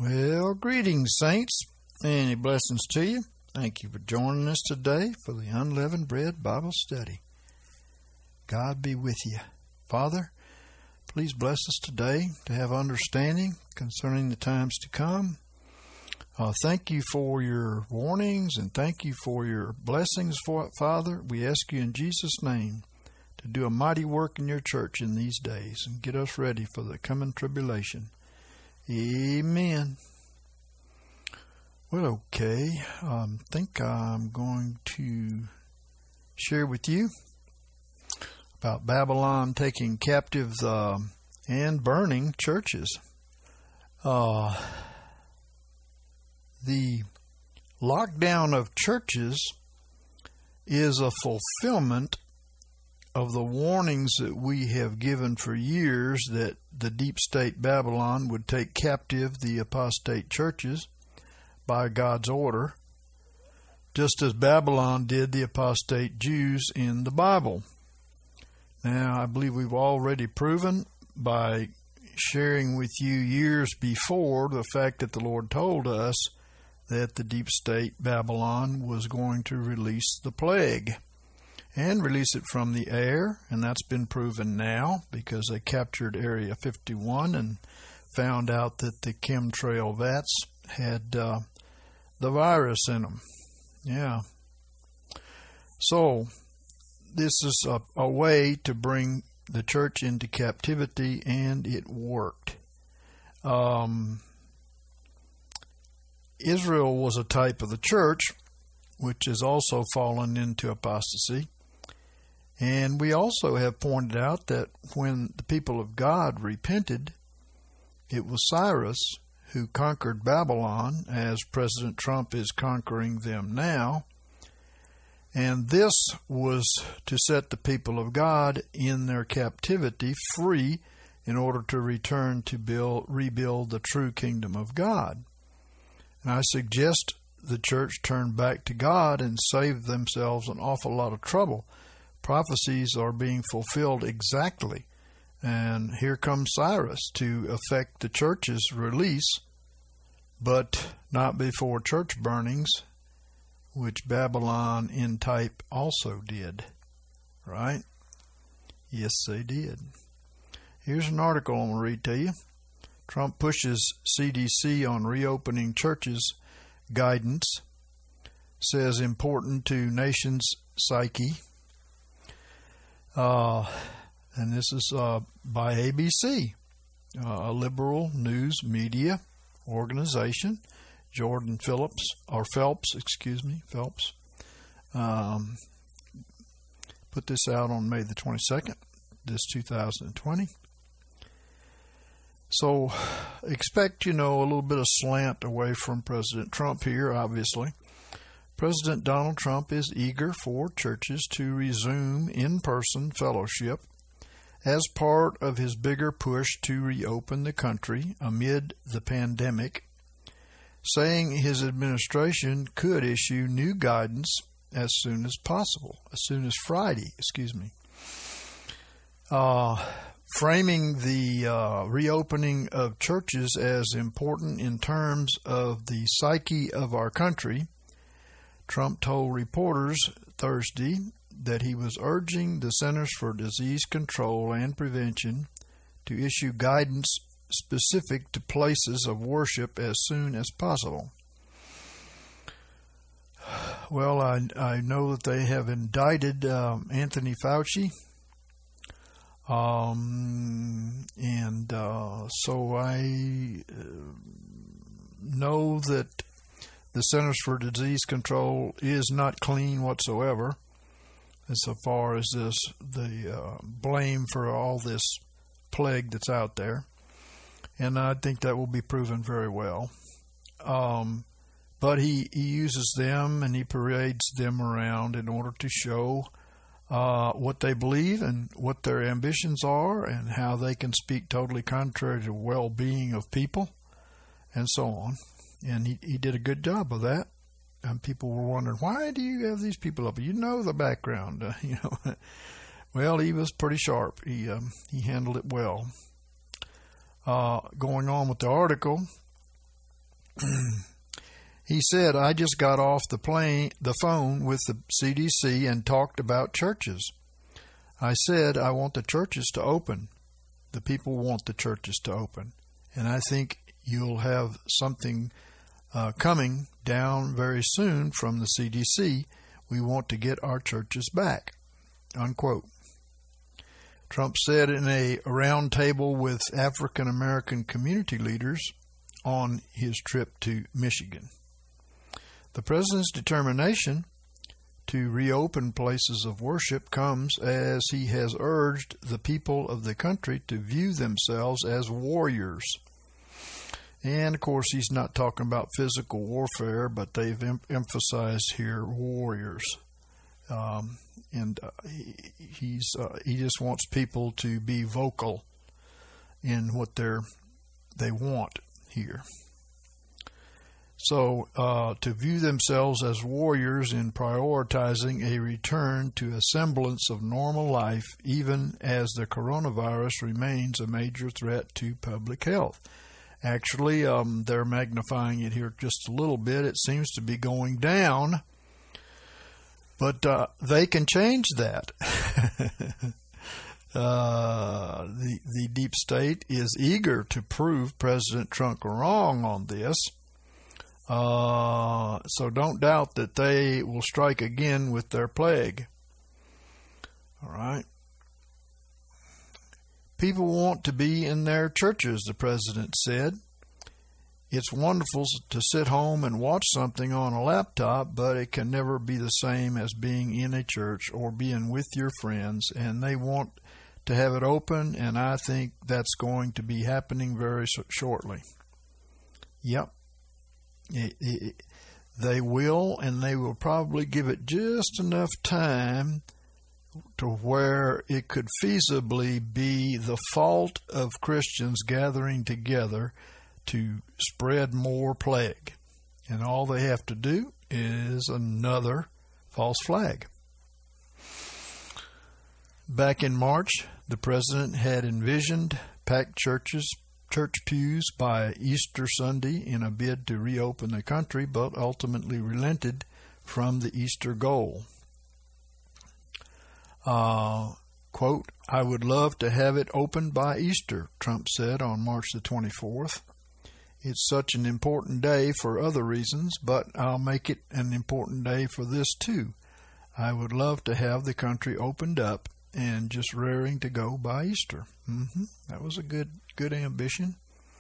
Well, greetings, saints. Many blessings to you. Thank you for joining us today for the Unleavened Bread Bible Study. God be with you. Father, please bless us today to have understanding concerning the times to come. Thank you for your warnings and thank you for your blessings, Father. We ask you in Jesus' name to do a mighty work in your church in these days and get us ready for the coming tribulation. Amen. Well, okay. I think I'm going to share with you about Babylon taking captive and burning churches. The lockdown of churches is a fulfillment of the warnings that we have given for years that the deep state Babylon would take captive the apostate churches by God's order, just as Babylon did the apostate Jews in the Bible. Now, I believe we've already proven by sharing with you years before the fact that the Lord told us that the deep state Babylon was going to release the plague and release it from the air, and that's been proven now because they captured Area 51 and found out that the chemtrail vats had the virus in them. Yeah. So this is a way to bring the church into captivity, and it worked. Israel was a type of the church, which has also fallen into apostasy. And we also have pointed out that when the people of God repented, it was Cyrus who conquered Babylon, as President Trump is conquering them now. And this was to set the people of God in their captivity free in order to return to rebuild the true kingdom of God. And I suggest the church turn back to God and save themselves an awful lot of trouble. Prophecies are being fulfilled exactly. And here comes Cyrus to effect the church's release, but not before church burnings, which Babylon in type also did. Right? Yes, they did. Here's an article I'm going to read to you. Trump pushes CDC on reopening churches. Guidance says important to nation's psyche. And this is by ABC, a liberal news media organization. Jordan Phelps, put this out on May the 22nd, 2020. So expect, a little bit of slant away from President Trump here, obviously. President Donald Trump is eager for churches to resume in-person fellowship as part of his bigger push to reopen the country amid the pandemic, saying his administration could issue new guidance as soon as Friday, framing the reopening of churches as important in terms of the psyche of our country. Trump told reporters Thursday that he was urging the Centers for Disease Control and Prevention to issue guidance specific to places of worship as soon as possible. Well, I know that they have indicted Anthony Fauci, so I know that the Centers for Disease Control is not clean whatsoever as far as the blame for all this plague that's out there. And I think that will be proven very well. But he uses them and he parades them around in order to show what they believe and what their ambitions are and how they can speak totally contrary to well-being of people and so on. And he did a good job of that. And people were wondering, why do you have these people up? You know the background, Well, he was pretty sharp. He handled it well. Going on with the article, He said, I just got off the phone with the CDC and talked about churches. I said, I want the churches to open. The people want the churches to open. And I think you'll have something coming down very soon from the CDC. We want to get our churches back, unquote. Trump said in a roundtable with African American community leaders on his trip to Michigan. The president's determination to reopen places of worship comes as he has urged the people of the country to view themselves as warriors. And, of course, he's not talking about physical warfare, but they've emphasized here warriors. He just wants people to be vocal in what they want here. So, to view themselves as warriors in prioritizing a return to a semblance of normal life, even as the coronavirus remains a major threat to public health. Actually, they're magnifying it here just a little bit. It seems to be going down, but they can change that. The deep state is eager to prove President Trump wrong on this. So don't doubt that they will strike again with their plague. All right. People want to be in their churches, the president said. It's wonderful to sit home and watch something on a laptop, but it can never be the same as being in a church or being with your friends, and they want to have it open, and I think that's going to be happening very shortly. Yep. They will, and they will probably give it just enough time to where it could feasibly be the fault of Christians gathering together to spread more plague. And all they have to do is another false flag. Back in March, the president had envisioned packed church pews by Easter Sunday in a bid to reopen the country, but ultimately relented from the Easter goal. Quote, I would love to have it open by Easter, Trump said on March the 24th. It's such an important day for other reasons, but I'll make it an important day for this too. I would love to have the country opened up and just raring to go by Easter. That was a good ambition.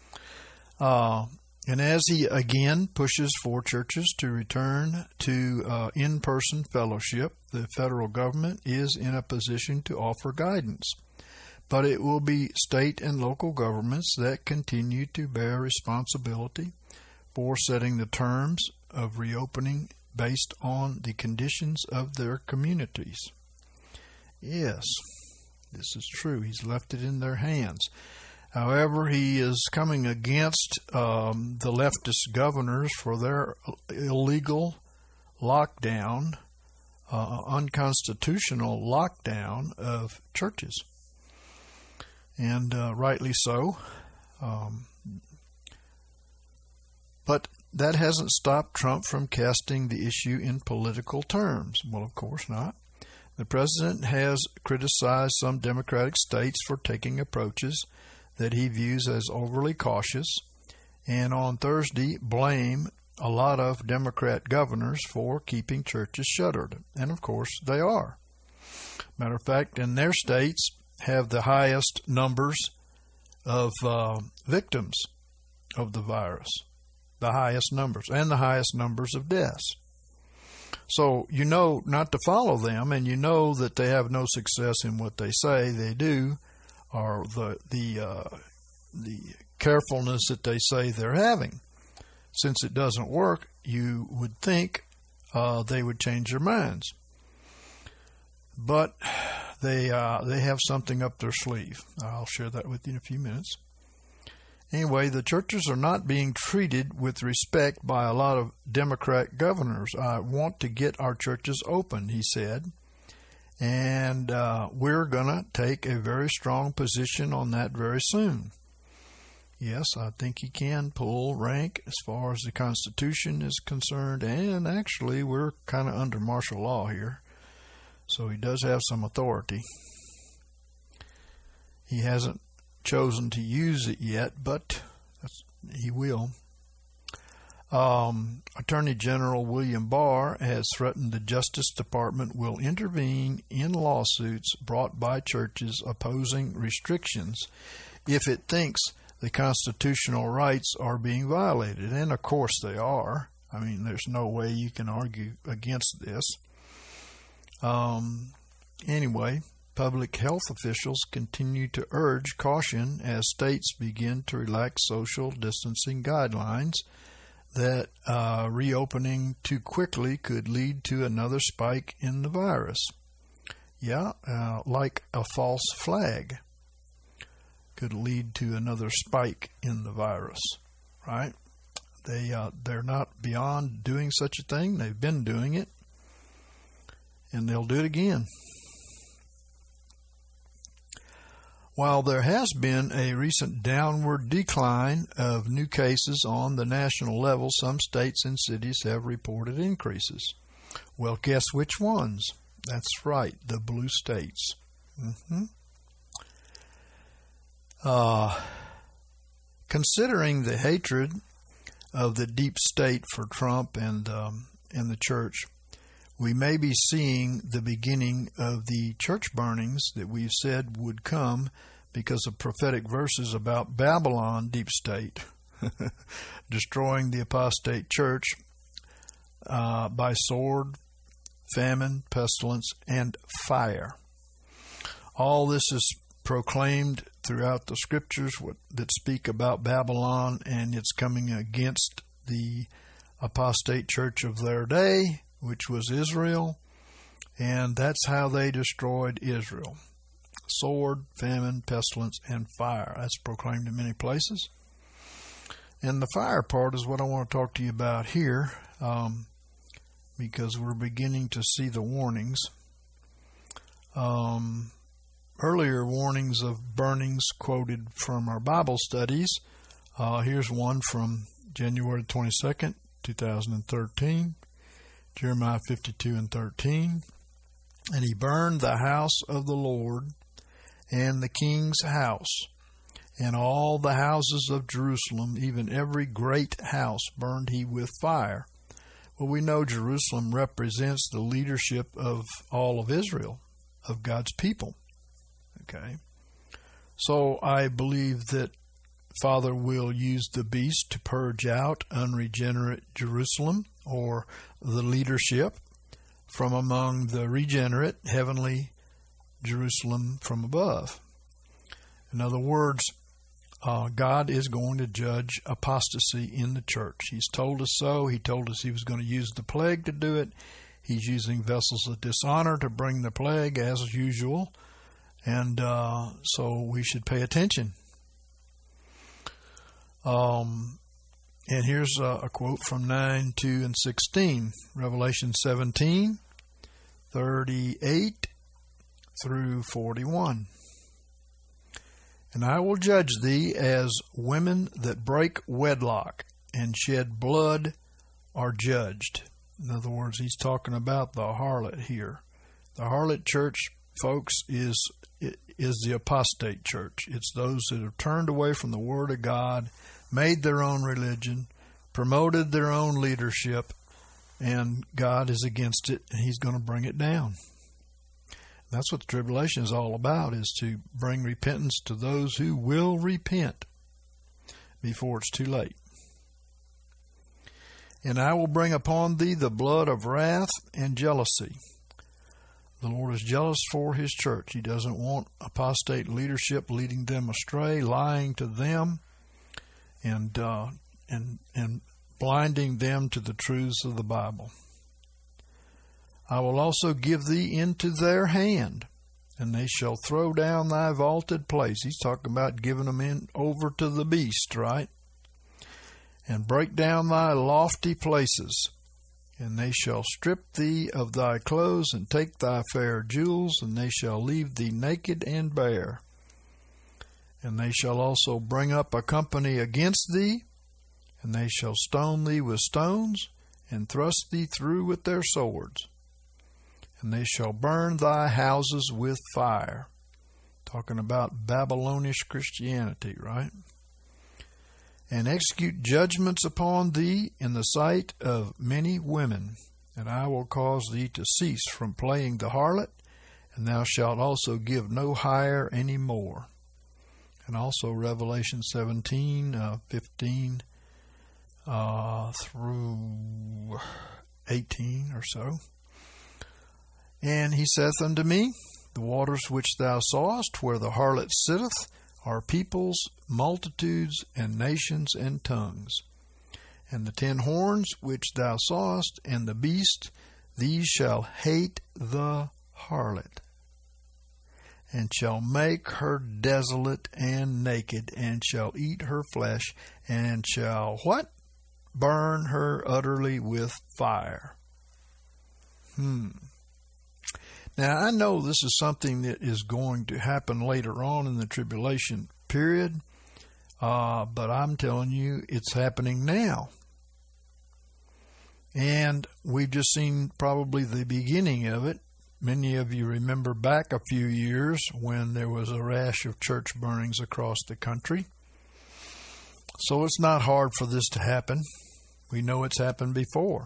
And as he again pushes for churches to return to in-person fellowship, the federal government is in a position to offer guidance. But it will be state and local governments that continue to bear responsibility for setting the terms of reopening based on the conditions of their communities. Yes, this is true. He's left it in their hands. However, he is coming against the leftist governors for their illegal lockdown, unconstitutional lockdown of churches. And rightly so. But that hasn't stopped Trump from casting the issue in political terms. Well, of course not. The president has criticized some Democratic states for taking approaches that he views as overly cautious, and on Thursday blame a lot of Democrat governors for keeping churches shuttered. And of course they are. Matter of fact, in their states have the highest numbers of victims of the virus, the highest numbers, and the highest numbers of deaths. So you know not to follow them, and you know that they have no success in what they say they do, or the carefulness that they say they're having. Since it doesn't work, you would think they would change their minds. But they have something up their sleeve. I'll share that with you in a few minutes. Anyway, the churches are not being treated with respect by a lot of Democrat governors. I want to get our churches open, he said. And we're going to take a very strong position on that very soon. Yes, I think he can pull rank as far as the Constitution is concerned, and actually we're kind of under martial law here, so he does have some authority. He hasn't chosen to use it yet, but he will. Attorney General William Barr has threatened the Justice Department will intervene in lawsuits brought by churches opposing restrictions if it thinks the constitutional rights are being violated. And of course they are. I mean, there's no way you can argue against this. Anyway, public health officials continue to urge caution as states begin to relax social distancing guidelines that reopening too quickly could lead to another spike in the virus. Yeah, like a false flag could lead to another spike in the virus, right? They're not beyond doing such a thing. They've been doing it, and they'll do it again. While there has been a recent downward decline of new cases on the national level, some states and cities have reported increases. Well, guess which ones? That's right, the blue states. Considering the hatred of the deep state for Trump and the church, we may be seeing the beginning of the church burnings that we've said would come because of prophetic verses about Babylon, deep state, destroying the apostate church by sword, famine, pestilence, and fire. All this is proclaimed throughout the scriptures that speak about Babylon and its coming against the apostate church of their day, which was Israel, and that's how they destroyed Israel. Sword, famine, pestilence, and fire. That's proclaimed in many places. And the fire part is what I want to talk to you about here, because we're beginning to see the warnings. Earlier warnings of burnings quoted from our Bible studies. Here's one from January 22nd, 2013. Jeremiah 52:13. And he burned the house of the Lord and the king's house, and all the houses of Jerusalem, even every great house burned he with fire. Well, we know Jerusalem represents the leadership of all of Israel, of God's people. Okay? So I believe that Father will use the beast to purge out unregenerate Jerusalem, or the leadership, from among the regenerate heavenly Jerusalem from above. In other words, God is going to judge apostasy in the church. He's told us so. He told us he was going to use the plague to do it. He's using vessels of dishonor to bring the plague, as usual. And so we should pay attention. And here's a quote from 9, 2, and 16. Revelation 17, 38 through 41. And I will judge thee as women that break wedlock and shed blood are judged. In other words, he's talking about the harlot here. The harlot church, folks, is the apostate church. It's those that have turned away from the Word of God, made their own religion, promoted their own leadership, and God is against it, and he's going to bring it down. That's what the tribulation is all about, is to bring repentance to those who will repent before it's too late. And I will bring upon thee the blood of wrath and jealousy. The Lord is jealous for his church. He doesn't want apostate leadership leading them astray, lying to them, and blinding them to the truths of the Bible. I will also give thee into their hand, and they shall throw down thy vaulted place. He's talking about giving them over to the beast, right? And break down thy lofty places, and they shall strip thee of thy clothes, and take thy fair jewels, and they shall leave thee naked and bare. And they shall also bring up a company against thee, and they shall stone thee with stones, and thrust thee through with their swords. And they shall burn thy houses with fire. Talking about Babylonish Christianity, right? And execute judgments upon thee in the sight of many women. And I will cause thee to cease from playing the harlot, and thou shalt also give no hire any more. And also Revelation 17:15 through 18 or so. And he saith unto me, the waters which thou sawest, where the harlot sitteth, are peoples, multitudes, and nations, and tongues. And the 10 horns which thou sawest, and the beast, these shall hate the harlot, and shall make her desolate and naked, and shall eat her flesh, and shall what? Burn her utterly with fire. Now, I know this is something that is going to happen later on in the tribulation period, but I'm telling you, it's happening now. And we've just seen probably the beginning of it. Many of you remember back a few years when there was a rash of church burnings across the country. So it's not hard for this to happen. We know it's happened before.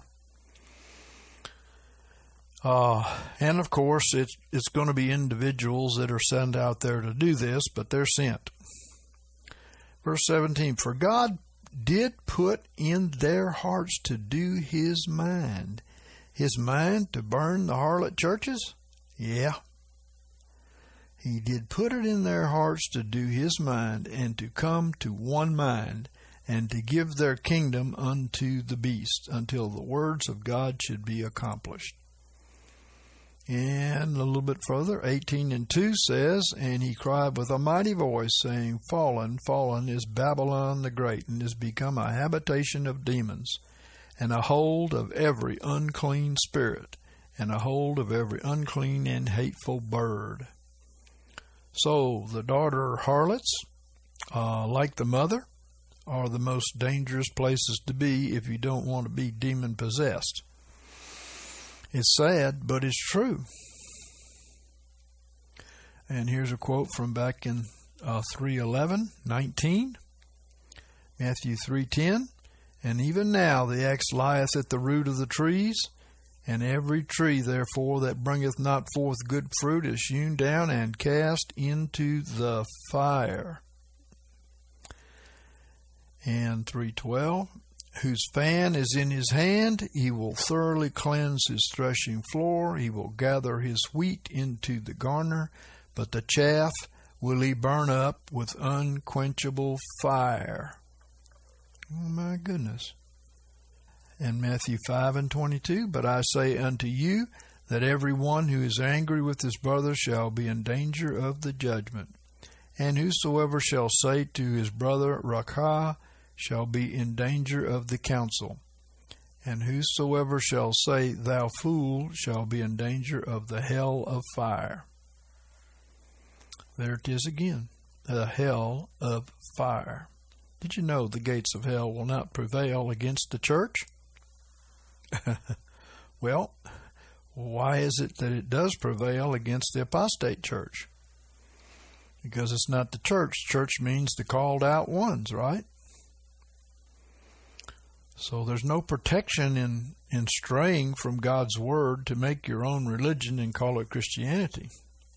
And of course, it's going to be individuals that are sent out there to do this, but they're sent. Verse 17, for God did put in their hearts to do His mind. His mind to burn the harlot churches? Yeah. He did put it in their hearts to do His mind, and to come to one mind, and to give their kingdom unto the beast, until the words of God should be accomplished. And a little bit further, 18:2 says, and he cried with a mighty voice, saying, fallen, fallen is Babylon the Great, and is become a habitation of demons, and a hold of every unclean spirit, and a hold of every unclean and hateful bird. So the daughter harlots, like the mother, are the most dangerous places to be if you don't want to be demon-possessed. It's sad, but it's true. And here's a quote from back in 3:11-19, Matthew 3:10. And even now the axe lieth at the root of the trees, and every tree therefore that bringeth not forth good fruit is hewn down and cast into the fire. And 3:12. Whose fan is in his hand, he will thoroughly cleanse his threshing floor. He will gather his wheat into the garner, but the chaff will he burn up with unquenchable fire. Oh, my goodness. And Matthew 5:22, but I say unto you that every one who is angry with his brother shall be in danger of the judgment. And whosoever shall say to his brother, Rakah, shall be in danger of the council. And whosoever shall say, thou fool, shall be in danger of the hell of fire. There it is again, the hell of fire. Did you know the gates of hell will not prevail against the church? Well, why is it that it does prevail against the apostate church? Because it's not the church. Church means the called out ones, right? So there's no protection in straying from God's Word to make your own religion and call it Christianity.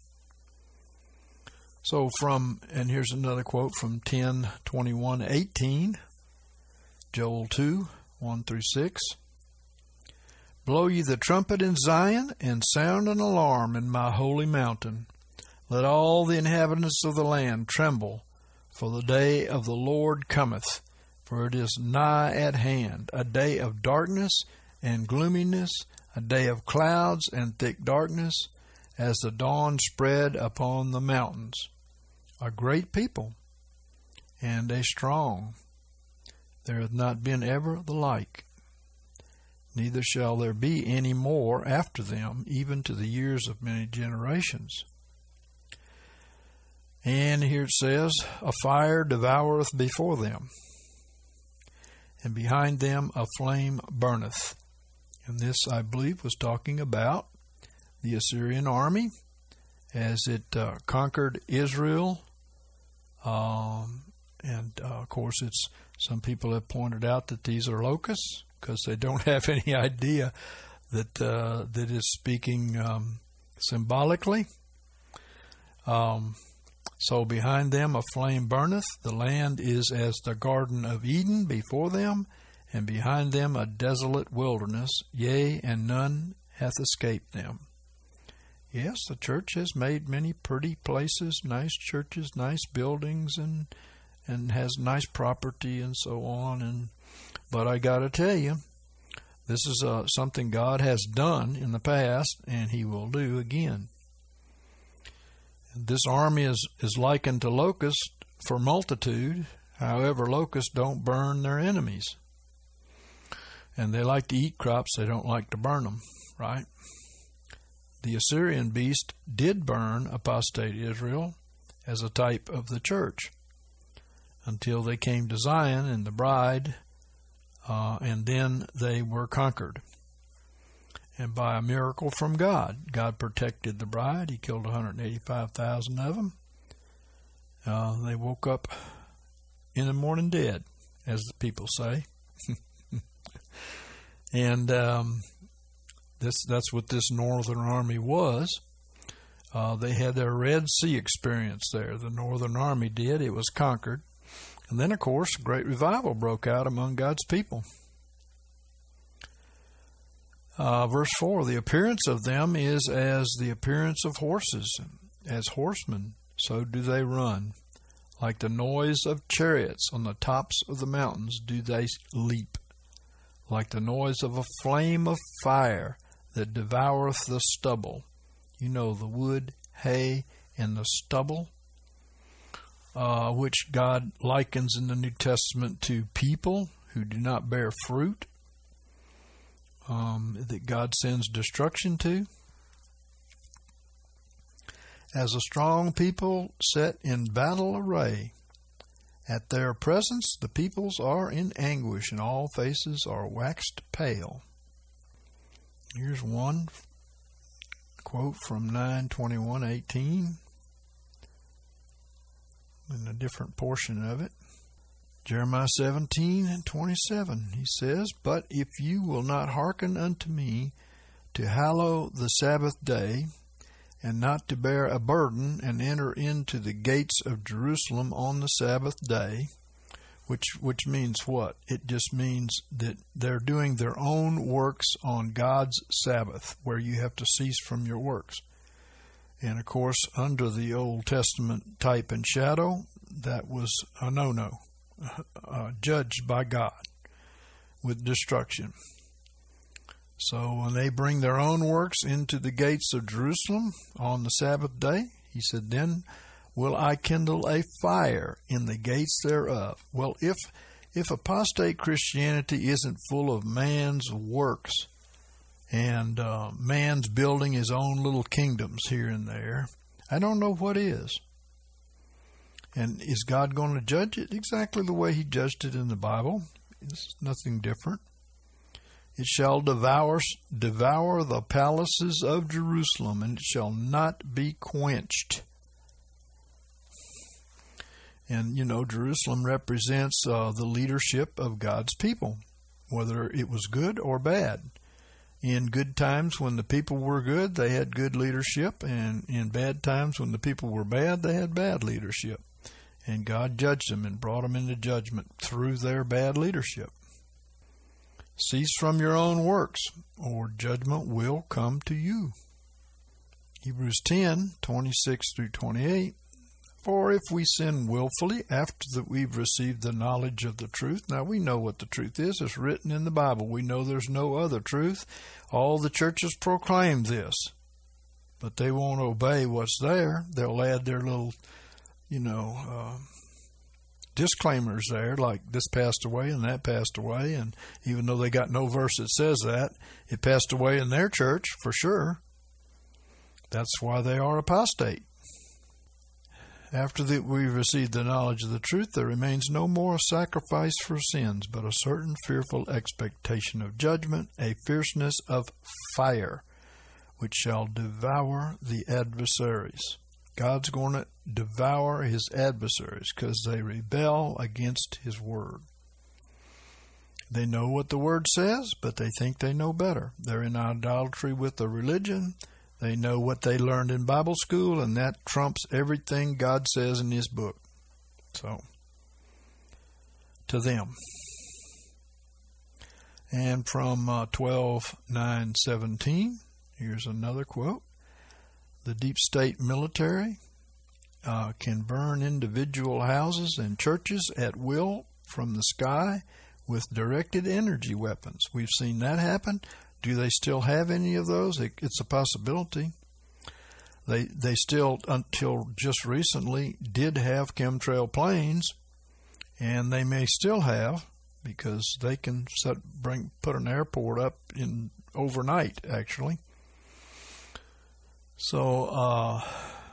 So and here's another quote from 10:21-18, Joel 2:1-6. Blow ye the trumpet in Zion, and sound an alarm in my holy mountain. Let all the inhabitants of the land tremble, for the day of the Lord cometh. For it is nigh at hand, a day of darkness and gloominess, a day of clouds and thick darkness, as the dawn spread upon the mountains. A great people, and a strong. There hath not been ever the like, neither shall there be any more after them, even to the years of many generations. And here it says, a fire devoureth before them, and behind them a flame burneth. And this, I believe, was talking about the Assyrian army as it conquered Israel. Of course, some people have pointed out that these are locusts because they don't have any idea that that is speaking symbolically. So behind them a flame burneth, the land is as the Garden of Eden before them, and behind them a desolate wilderness, yea, and none hath escaped them. Yes, the church has made many pretty places, nice churches, nice buildings, and has nice property and so on. But I got to tell you, this is something God has done in the past, and He will do again. This army is likened to locusts for multitude. However, locusts don't burn their enemies. And they like to eat crops, they don't like to burn them, right? The Assyrian beast did burn apostate Israel as a type of the church until they came to Zion and the bride, and then they were conquered. And by a miracle from God, God protected the bride. He killed 185,000 of them. They woke up in the morning dead, as the people say. And that's what this northern army was. They had their Red Sea experience there. The northern army did. It was conquered. And then, of course, a great revival broke out among God's people. Verse 4, the appearance of them is as the appearance of horses. As horsemen, so do they run. Like the noise of chariots on the tops of the mountains do they leap. Like the noise of a flame of fire that devoureth the stubble. You know, the wood, hay, and the stubble, which God likens in the New Testament to people who do not bear fruit, that God sends destruction to. As a strong people set in battle array, at their presence the peoples are in anguish, and all faces are waxed pale. Here's one quote from 9:21:18 in a different portion of it. Jeremiah 17:27, he says, But if you will not hearken unto me to hallow the Sabbath day, and not to bear a burden and enter into the gates of Jerusalem on the Sabbath day, which means what? It just means that they're doing their own works on God's Sabbath, where you have to cease from your works. And of course, under the Old Testament type and shadow, that was a no-no. Judged by God with destruction. So when they bring their own works into the gates of Jerusalem on the Sabbath day, he said, then will I kindle a fire in the gates thereof. Well, if apostate Christianity isn't full of man's works and man's building his own little kingdoms here and there, I don't know what is. And is God going to judge it exactly the way He judged it in the Bible? It's nothing different. It shall devour the palaces of Jerusalem, and it shall not be quenched. And, you know, Jerusalem represents the leadership of God's people, whether it was good or bad. In good times when the people were good, they had good leadership, and in bad times when the people were bad, they had bad leadership. And God judged them and brought them into judgment through their bad leadership. Cease from your own works, or judgment will come to you. Hebrews 10:26-28. For if we sin willfully after that we've received the knowledge of the truth, now we know what the truth is. It's written in the Bible. We know there's no other truth. All the churches proclaim this, but they won't obey what's there. They'll add their little disclaimers there, like this passed away and that passed away, and even though they got no verse that says that, it passed away in their church for sure. That's why they are apostate. After that we've received the knowledge of the truth, there remains no more sacrifice for sins, but a certain fearful expectation of judgment, a fierceness of fire, which shall devour the adversaries. God's going to devour his adversaries because they rebel against his word. They know what the word says, but they think they know better. They're in idolatry with the religion. They know what they learned in Bible school, and that trumps everything God says in his book. So, to them. And from 12:9:17, here's another quote. The deep state military can burn individual houses and churches at will from the sky with directed energy weapons. We've seen that happen. Do they still have any of those? It's a possibility. They still, until just recently, did have chemtrail planes, and they may still have, because they can put an airport up in overnight, actually. So,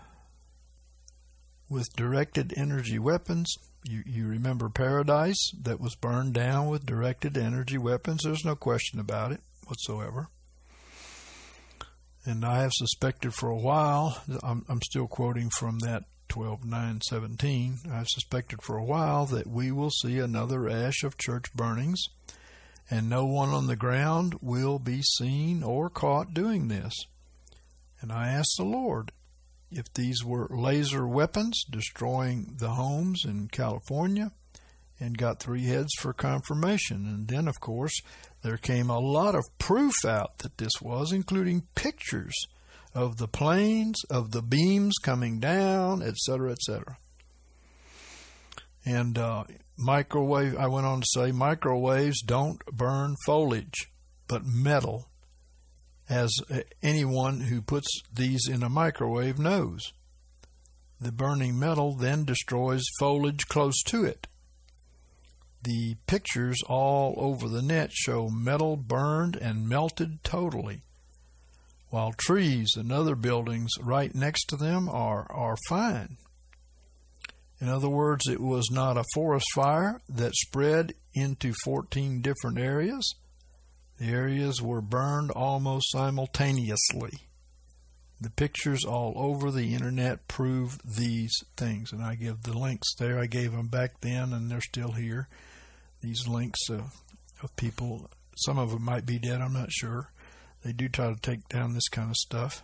with directed energy weapons, you remember Paradise that was burned down with directed energy weapons. There's no question about it whatsoever. And I have suspected for a while, I'm still quoting from that 12:9:17, I've suspected for a while that we will see another rash of church burnings, and no one on the ground will be seen or caught doing this. And I asked the Lord if these were laser weapons destroying the homes in California, and got 3 heads for confirmation. And then, of course, there came a lot of proof out that this was, including pictures of the planes, of the beams coming down, etc., etc. And I went on to say, microwaves don't burn foliage, but metal, as anyone who puts these in a microwave knows. The burning metal then destroys foliage close to it. The pictures all over the net show metal burned and melted totally, while trees and other buildings right next to them are fine. In other words, it was not a forest fire that spread into 14 different areas. The areas were burned almost simultaneously. The pictures all over the internet prove these things, and I give the links there. I gave them back then, and they're still here. These links of people, some of them might be dead, I'm not sure. They do try to take down this kind of stuff.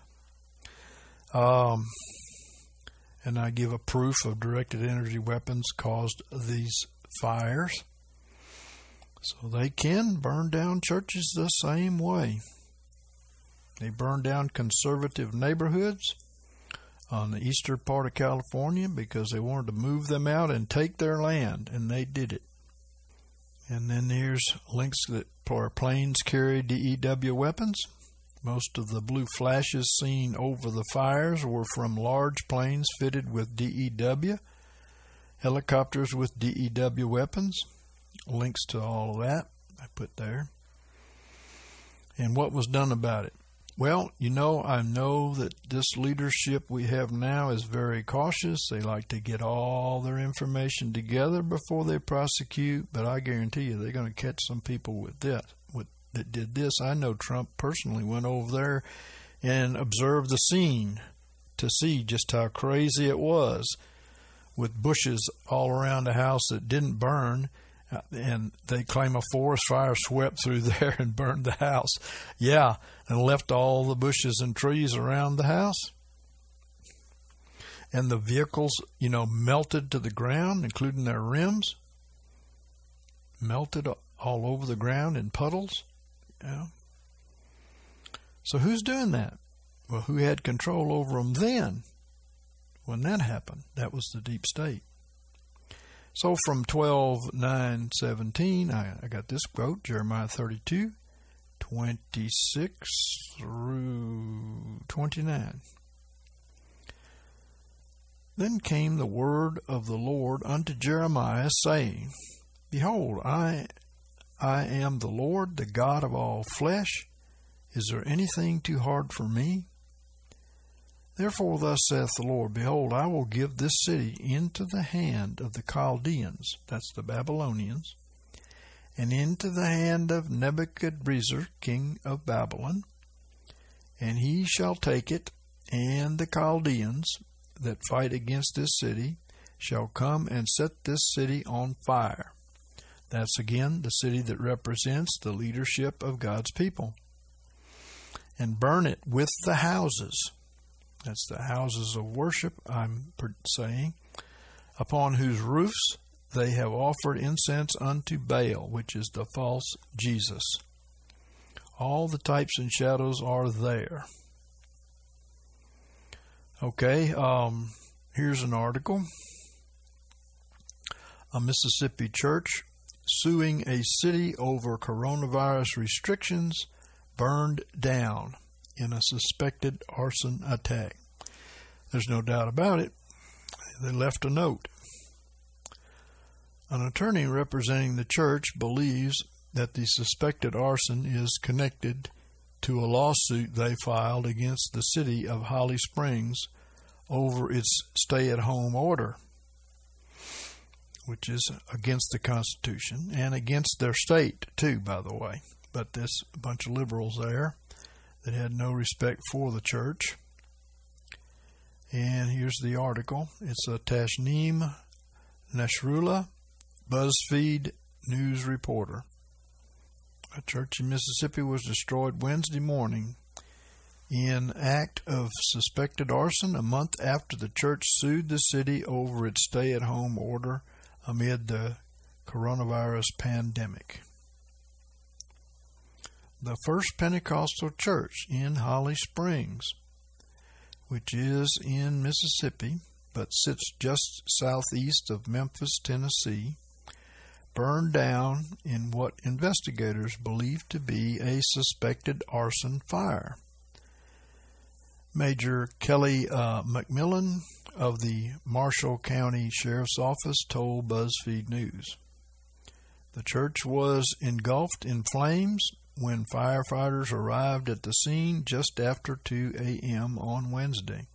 And I give a proof of directed energy weapons caused these fires. So they can burn down churches the same way. They burned down conservative neighborhoods on the eastern part of California because they wanted to move them out and take their land, and they did it. And then here's links that planes carry DEW weapons. Most of the blue flashes seen over the fires were from large planes fitted with DEW, helicopters with DEW weapons. Links to all of that I put there. And what was done about it? Well, I know that this leadership we have now is very cautious. They like to get all their information together before they prosecute, but I guarantee you they're going to catch some people with that did this. I know Trump personally went over there and observed the scene to see just how crazy it was, with bushes all around the house that didn't burn. And they claim a forest fire swept through there and burned the house. Yeah, and left all the bushes and trees around the house. And the vehicles, melted to the ground, including their rims. Melted all over the ground in puddles. Yeah. So who's doing that? Well, who had control over them then when that happened? That was the deep state. So from 12:9:17, I got this quote, Jeremiah 32:26 through 29. Then came the word of the Lord unto Jeremiah, saying, Behold, I am the Lord, the God of all flesh. Is there anything too hard for me? Therefore thus saith the Lord, Behold, I will give this city into the hand of the Chaldeans, that's the Babylonians, and into the hand of Nebuchadrezzar, king of Babylon, and he shall take it, and the Chaldeans that fight against this city shall come and set this city on fire. That's again the city that represents the leadership of God's people. And burn it with the houses. That's the houses of worship, I'm saying, upon whose roofs they have offered incense unto Baal, which is the false Jesus. All the types and shadows are there. Okay, here's an article. A Mississippi church suing a city over coronavirus restrictions burned down in a suspected arson attack. There's no doubt about it. They left a note. An attorney representing the church believes that the suspected arson is connected to a lawsuit they filed against the city of Holly Springs over its stay-at-home order, which is against the Constitution and against their state, too, by the way. But there's a bunch of liberals there that had no respect for the church. And here's the article. It's a Tasneem Nasrullah, BuzzFeed News reporter. A church in Mississippi was destroyed Wednesday morning in act of suspected arson a month after the church sued the city over its stay-at-home order amid the coronavirus pandemic. The First Pentecostal Church in Holly Springs, which is in Mississippi but sits just southeast of Memphis, Tennessee, burned down in what investigators believe to be a suspected arson fire. Major Kelly McMillan of the Marshall County Sheriff's Office told BuzzFeed News. The church was engulfed in flames when firefighters arrived at the scene just after 2 a.m. on Wednesday.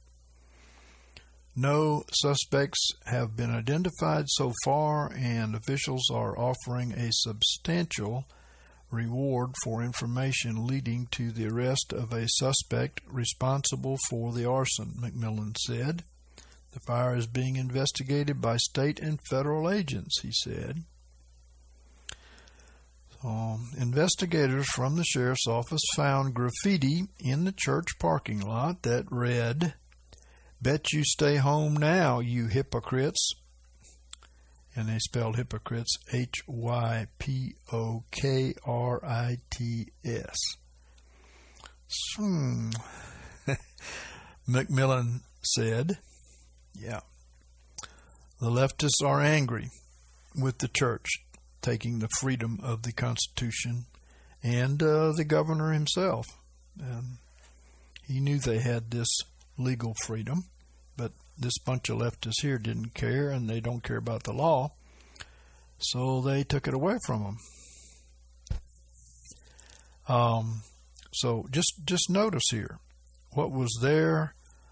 No suspects have been identified so far, and officials are offering a substantial reward for information leading to the arrest of a suspect responsible for the arson, McMillan said. The fire is being investigated by state and federal agents, he said. Investigators from the sheriff's office found graffiti in the church parking lot that read, "Bet you stay home now, you hypocrites." And they spelled hypocrites Hypokrits. McMillan said, yeah, the leftists are angry with the church taking the freedom of the Constitution and the governor himself. He knew they had this legal freedom, but this bunch of leftists here didn't care, and they don't care about the law, so they took it away from them. So just notice here, what was their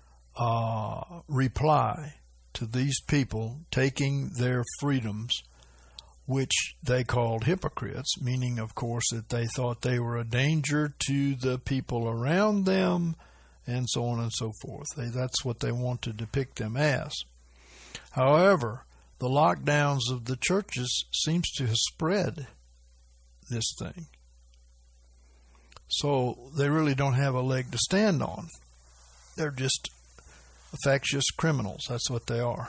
reply to these people taking their freedoms, which they called hypocrites, meaning, of course, that they thought they were a danger to the people around them, and so on and so forth. That's what they want to depict them as. However, the lockdowns of the churches seems to have spread this thing. So they really don't have a leg to stand on. They're just factious criminals. That's what they are.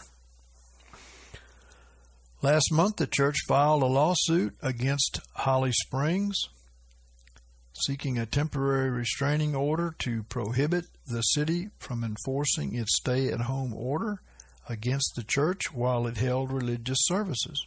Last month, the church filed a lawsuit against Holly Springs, seeking a temporary restraining order to prohibit the city from enforcing its stay-at-home order against the church while it held religious services.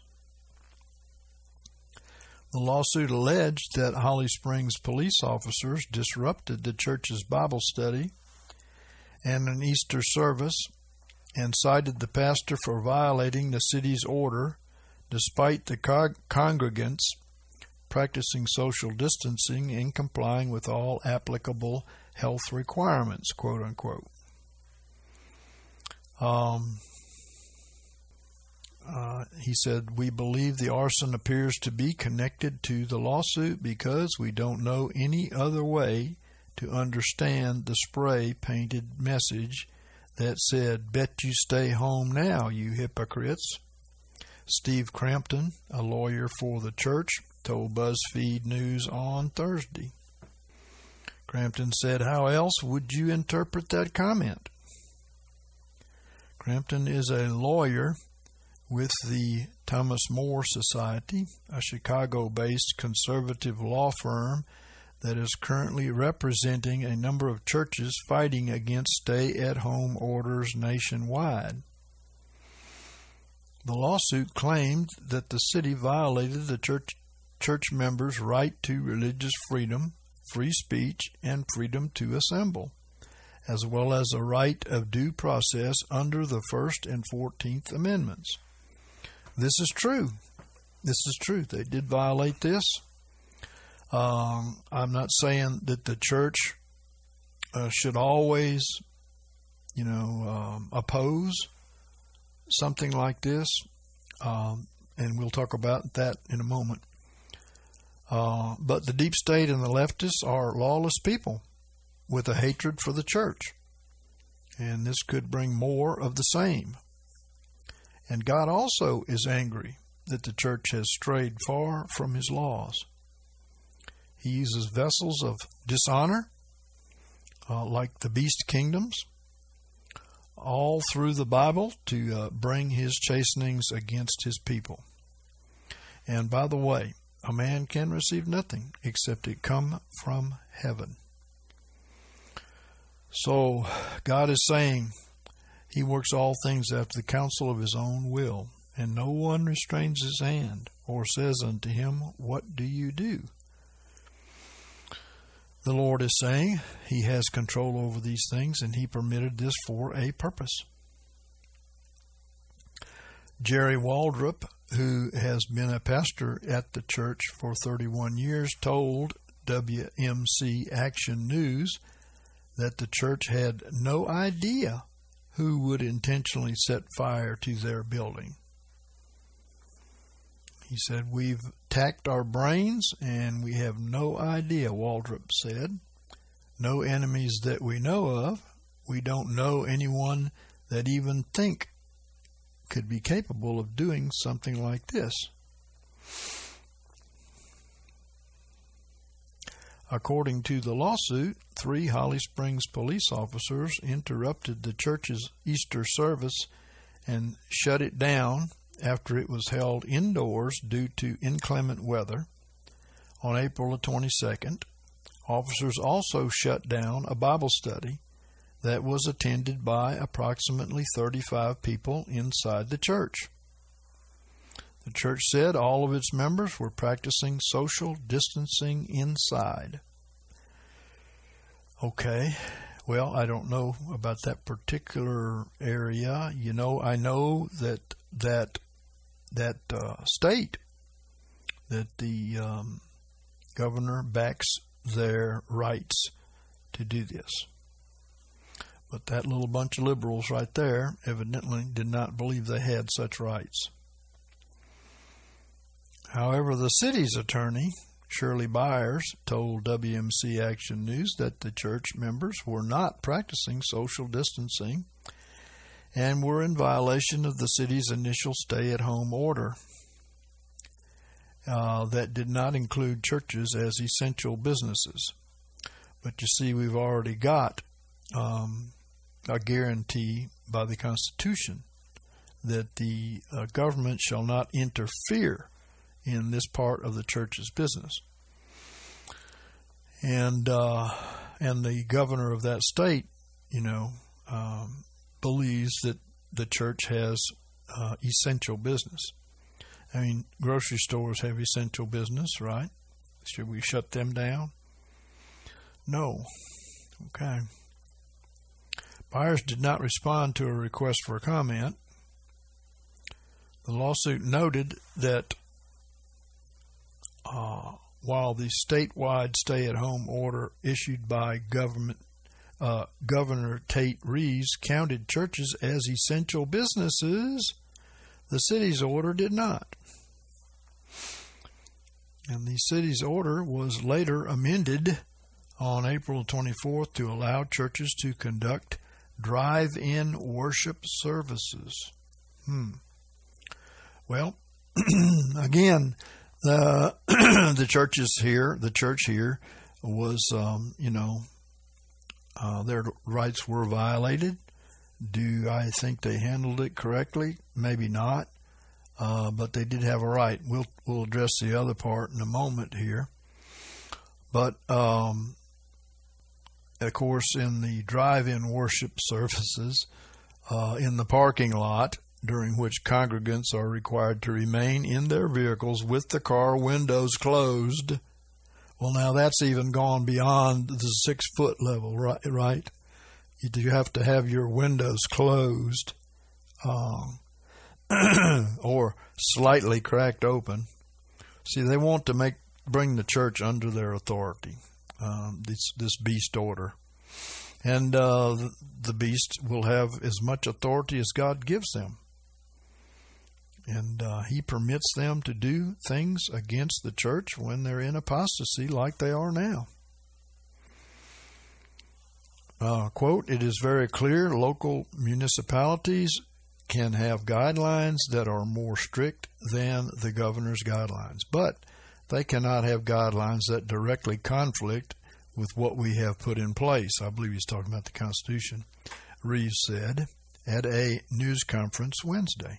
The lawsuit alleged that Holly Springs police officers disrupted the church's Bible study and an Easter service and cited the pastor for violating the city's order despite the congregants practicing social distancing and complying with all applicable health requirements, quote unquote. He said, "We believe the arson appears to be connected to the lawsuit because we don't know any other way to understand the spray-painted message that said, 'Bet you stay home now, you hypocrites.'" Steve Crampton, a lawyer for the church, told BuzzFeed News on Thursday. Crampton said, "How else would you interpret that comment?" Crampton is a lawyer with the Thomas More Society, a Chicago-based conservative law firm that is currently representing a number of churches fighting against stay-at-home orders nationwide. The lawsuit claimed that the city violated the church members' right to religious freedom, free speech, and freedom to assemble, as well as a right of due process under the First and 14th Amendments. This is true. This is true. They did violate this. I'm not saying that the church should always, oppose something like this, and we'll talk about that in a moment. But the deep state and the leftists are lawless people with a hatred for the church, and this could bring more of the same. And God also is angry that the church has strayed far from His laws. He uses vessels of dishonor, like the beast kingdoms, all through the Bible to bring His chastenings against His people. And by the way, a man can receive nothing except it come from heaven. So God is saying He works all things after the counsel of His own will, and no one restrains His hand or says unto Him, "What do you do?" The Lord is saying He has control over these things, and He permitted this for a purpose. Jerry Waldrop, who has been a pastor at the church for 31 years, told WMC Action News that the church had no idea who would intentionally set fire to their building. He said, "We've tacked our brains and we have no idea," Waldrop said. "No enemies that we know of. We don't know anyone that even think could be capable of doing something like this." According to the lawsuit, 3 Holly Springs police officers interrupted the church's Easter service and shut it down after it was held indoors due to inclement weather. On April the 22nd, officers also shut down a Bible study that was attended by approximately 35 people inside the church. The church said all of its members were practicing social distancing inside. Okay, well, I don't know about that particular area. I know that state, that the governor backs their rights to do this. But that little bunch of liberals right there evidently did not believe they had such rights. However, the city's attorney, Shirley Byers, told WMC Action News that the church members were not practicing social distancing and were in violation of the city's initial stay-at-home order that did not include churches as essential businesses. But you see, we've already got a guarantee by the Constitution that the government shall not interfere in this part of the church's business. And the governor of that state, believes that the church has essential business. I mean, grocery stores have essential business, right? Should we shut them down? No. Okay. Byers did not respond to a request for comment. The lawsuit noted that while the statewide stay-at-home order issued by Governor Tate Reeves counted churches as essential businesses, the city's order did not. And the city's order was later amended on April 24th to allow churches to conduct drive-in worship services. Well, again, the church here was, their rights were violated. Do I think they handled it correctly? Maybe not, but they did have a right. We'll address the other part in a moment here. But of course, in the drive-in worship services, in the parking lot, during which congregants are required to remain in their vehicles with the car windows closed. Well, now that's even gone beyond the 6-foot level, right? You have to have your windows closed or slightly cracked open. See, they want to bring the church under their authority, this beast order. And the beast will have as much authority as God gives them. And he permits them to do things against the church when they're in apostasy like they are now. Quote, it is very clear local municipalities can have guidelines that are more strict than the governor's guidelines, but they cannot have guidelines that directly conflict with what we have put in place. I believe he's talking about the Constitution, Reeves said at a news conference Wednesday.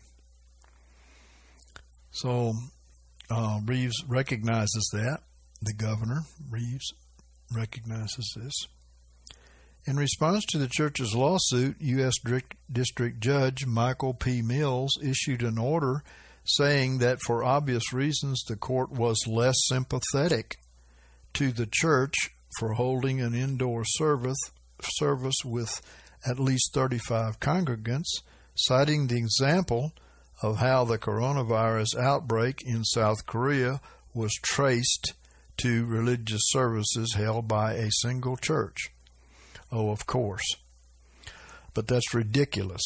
So Reeves recognizes that. The governor, Reeves, recognizes this. In response to the church's lawsuit, U.S. District Judge Michael P. Mills issued an order saying that for obvious reasons the court was less sympathetic to the church for holding an indoor service with at least 35 congregants, citing the example of how the coronavirus outbreak in South Korea was traced to religious services held by a single church. Oh, of course. But that's ridiculous.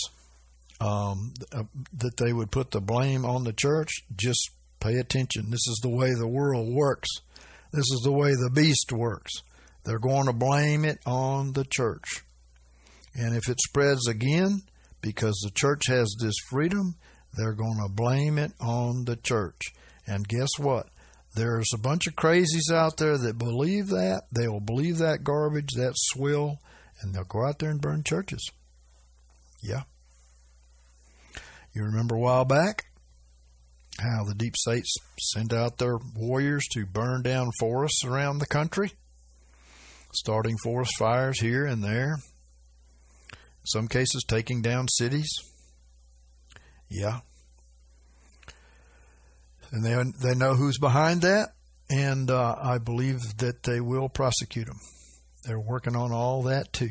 That they would put the blame on the church. Just pay attention. This is the way the world works. This is the way the beast works. They're going to blame it on the church. And if it spreads again, because the church has this freedom, they're going to blame it on the church. And guess what? There's a bunch of crazies out there that believe that. They will believe that garbage, that swill, and they'll go out there and burn churches. Yeah. You remember a while back how the deep states sent out their warriors to burn down forests around the country, starting forest fires here and there, in some cases taking down cities. Yeah. And they know who's behind that, and I believe that they will prosecute them. They're working on all that too.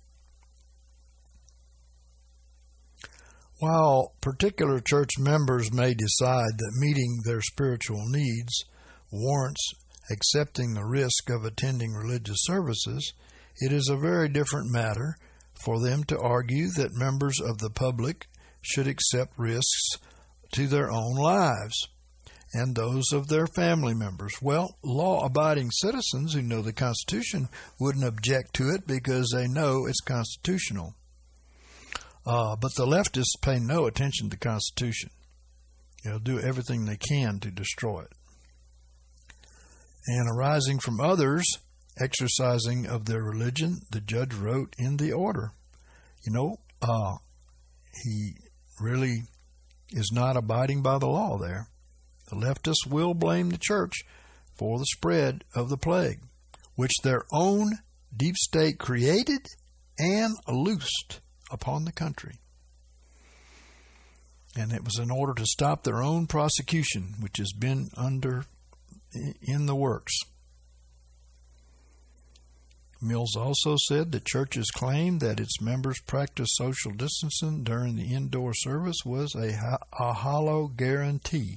While particular church members may decide that meeting their spiritual needs warrants accepting the risk of attending religious services, it is a very different matter for them to argue that members of the public should accept risks to their own lives and those of their family members. Well, law-abiding citizens who know the Constitution wouldn't object to it because they know it's constitutional. But the leftists pay no attention to the Constitution. They'll do everything they can to destroy it. And arising from others exercising of their religion, the judge wrote in the order. He really is not abiding by the law there. The leftists will blame the church for the spread of the plague, which their own deep state created and loosed upon the country. And it was in order to stop their own prosecution, which has been in the works. Mills also said the church's claim that its members practiced social distancing during the indoor service was a hollow guarantee.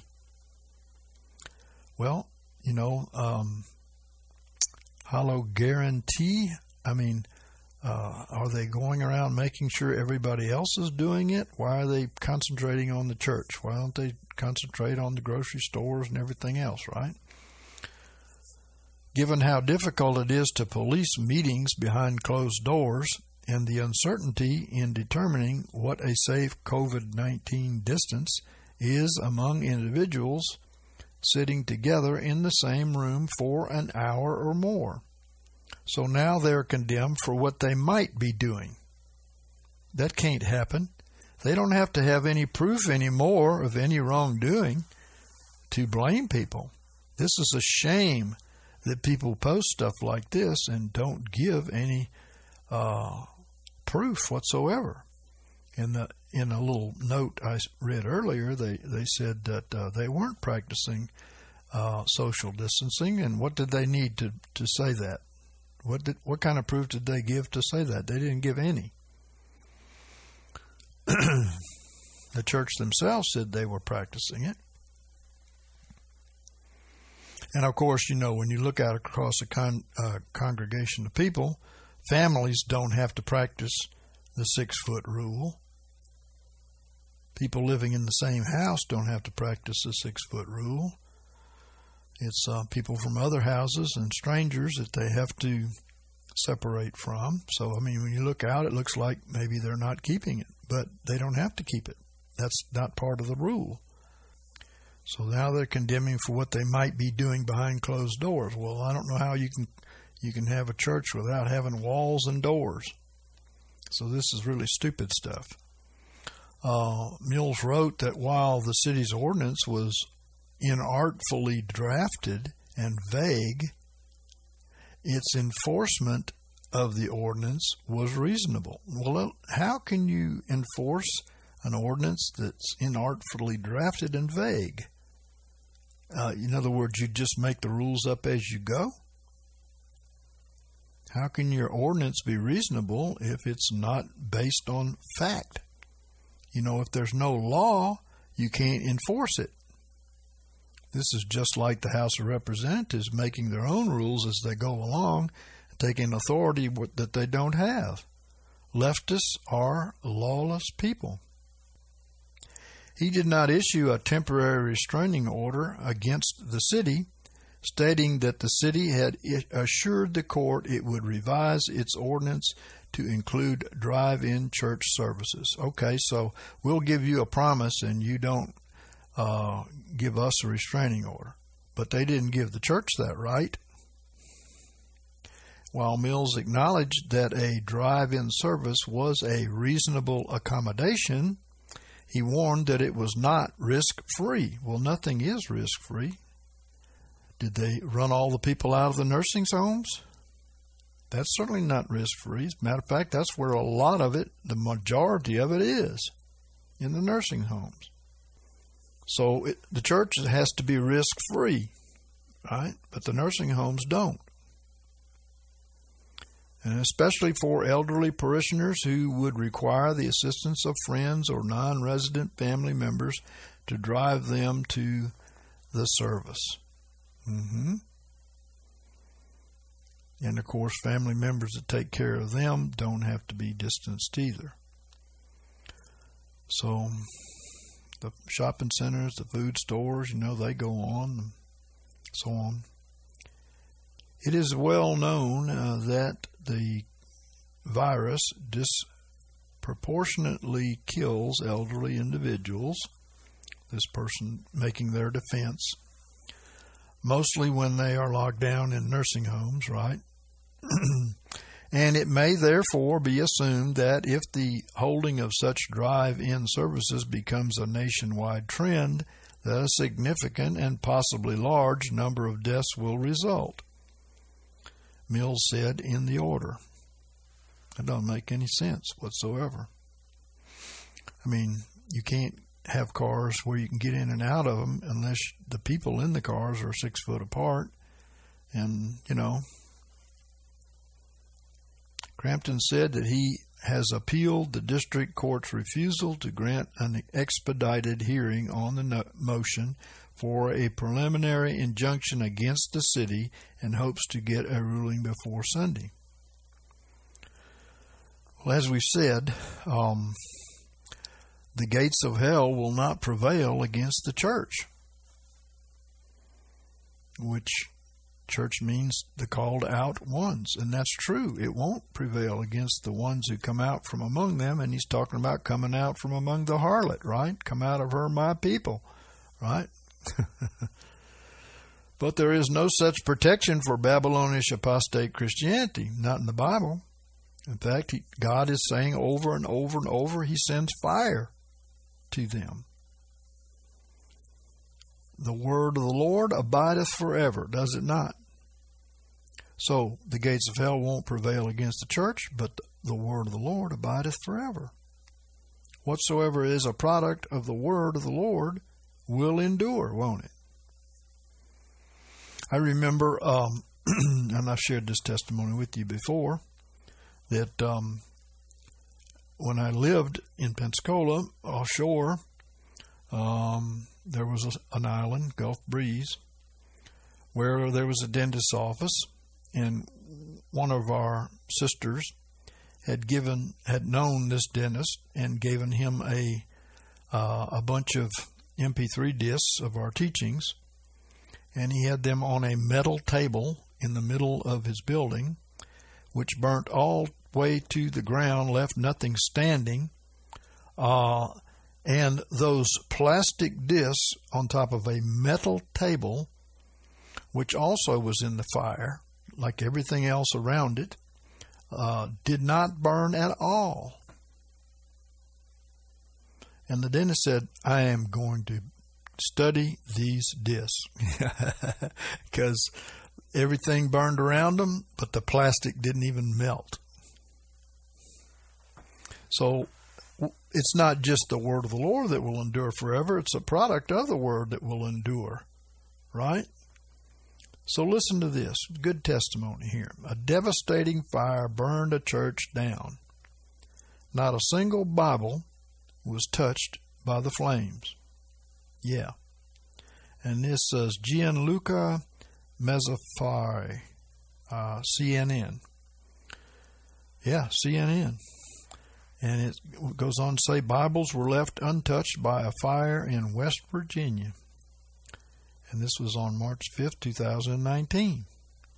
Well, hollow guarantee, Are they going around making sure everybody else is doing it? Why are they concentrating on the church? Why don't they concentrate on the grocery stores and everything else, right? Given how difficult it is to police meetings behind closed doors and the uncertainty in determining what a safe COVID-19 distance is among individuals sitting together in the same room for an hour or more. So now they're condemned for what they might be doing. That can't happen. They don't have to have any proof anymore of any wrongdoing to blame people. This is a shame that people post stuff like this and don't give any proof whatsoever. In a little note I read earlier, they said that they weren't practicing social distancing, and what did they need to say that? What kind of proof did they give to say that? They didn't give any. The church themselves said they were practicing it. And of course, when you look out across a congregation of people, families don't have to practice the 6-foot rule. People living in the same house don't have to practice the 6-foot rule. It's people from other houses and strangers that they have to separate from. So, when you look out, it looks like maybe they're not keeping it, but they don't have to keep it. That's not part of the rule. So now they're condemning for what they might be doing behind closed doors. Well, I don't know how you can have a church without having walls and doors. So this is really stupid stuff. Mills wrote that while the city's ordinance was inartfully drafted and vague, its enforcement of the ordinance was reasonable. Well, how can you enforce an ordinance that's inartfully drafted and vague? In other words, you just make the rules up as you go? How can your ordinance be reasonable if it's not based on fact? If there's no law, you can't enforce it. This is just like the House of Representatives making their own rules as they go along, taking authority that they don't have. Leftists are lawless people. He did not issue a temporary restraining order against the city, stating that the city had assured the court it would revise its ordinance to include drive-in church services. Okay, so we'll give you a promise and you don't give us a restraining order. But they didn't give the church that right. While Mills acknowledged that a drive-in service was a reasonable accommodation, he warned that it was not risk-free. Well, nothing is risk-free. Did they run all the people out of the nursing homes? That's certainly not risk-free. As a matter of fact, that's where a lot of it, the majority of it is, in the nursing homes. So the church has to be risk-free, right? But the nursing homes don't. And especially for elderly parishioners who would require the assistance of friends or non-resident family members to drive them to the service. And of course, family members that take care of them don't have to be distanced either. So the shopping centers, the food stores, they go on and so on. It is well known that the virus disproportionately kills elderly individuals, this person making their defense, mostly when they are locked down in nursing homes, right? And it may therefore be assumed that if the holding of such drive-in services becomes a nationwide trend, that a significant and possibly large number of deaths will result, Mills said in the order. That doesn't make any sense whatsoever. You can't have cars where you can get in and out of them unless the people in the cars are 6 foot apart. And, Crampton said that he has appealed the district court's refusal to grant an expedited hearing on the motion for a preliminary injunction against the city and hopes to get a ruling before Sunday. Well, as we said, the gates of hell will not prevail against the church, which church means the called out ones. And that's true. It won't prevail against the ones who come out from among them. And he's talking about coming out from among the harlot, right? Come out of her, my people, right? But there is no such protection for Babylonish apostate Christianity, not in the Bible. In fact, God is saying over and over and over, He sends fire to them. The word of the Lord abideth forever, does it not? So the gates of hell won't prevail against the church, but the word of the Lord abideth forever. Whatsoever is a product of the word of the Lord will endure, won't it? I remember, and I've shared this testimony with you before, that when I lived in Pensacola, offshore, there was an island, Gulf Breeze, where there was a dentist's office, and one of our sisters had known this dentist and given him a bunch of MP3 discs of our teachings, and he had them on a metal table in the middle of his building, which burnt all the way to the ground, left nothing standing. And those plastic discs on top of a metal table, which also was in the fire, like everything else around it, did not burn at all. And the dentist said, I am going to study these discs because everything burned around them, but the plastic didn't even melt. So it's not just the word of the Lord that will endure forever. It's a product of the word that will endure, right? So listen to this. Good testimony here. A devastating fire burned a church down. Not a single Bible was touched by the flames. Yeah. And this is Gianluca Mazzafari, CNN. Yeah, CNN. And it goes on to say, Bibles were left untouched by a fire in West Virginia. And this was on March 5th, 2019.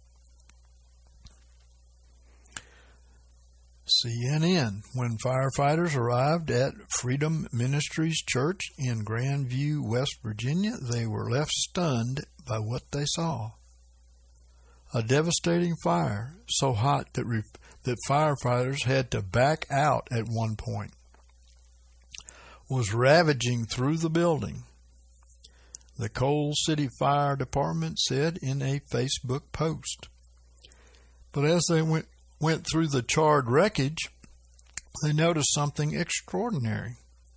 CNN. When firefighters arrived at Freedom Ministries Church in Grandview, West Virginia, they were left stunned by what they saw. A devastating fire, so hot that firefighters had to back out at one point, was ravaging through the building. The Coal City Fire Department said in a Facebook post. But as they went through the charred wreckage, they noticed something extraordinary.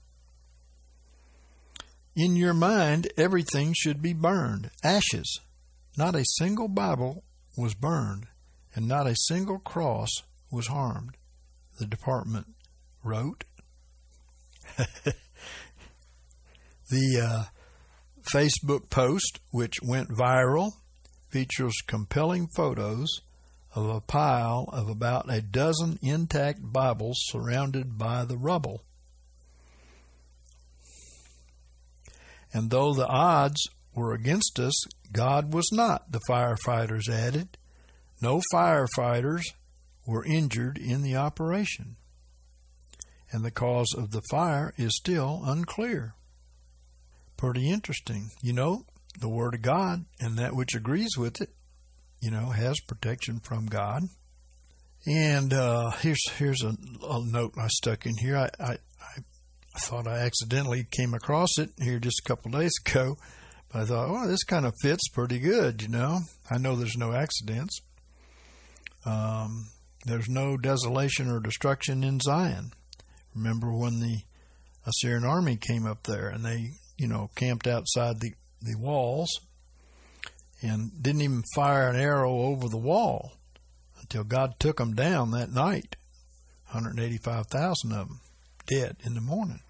In your mind, everything should be burned. Ashes. Not a single Bible was burned, and not a single cross was harmed, the department wrote. The Facebook post, which went viral, features compelling photos of a pile of about a dozen intact Bibles surrounded by the rubble. And though the odds were against us, God was not, the firefighters added. No firefighters were injured in the operation, and the cause of the fire is still unclear. Pretty interesting. You know, the Word of God and that which agrees with it, has protection from God. And here's a note I stuck in here. I thought I accidentally came across it here just a couple days ago, but I thought, this kind of fits pretty good, I know there's no accidents. There's no desolation or destruction in Zion. Remember when the Assyrian army came up there and they, camped outside the walls and didn't even fire an arrow over the wall until God took them down that night. 185,000 of them dead in the morning.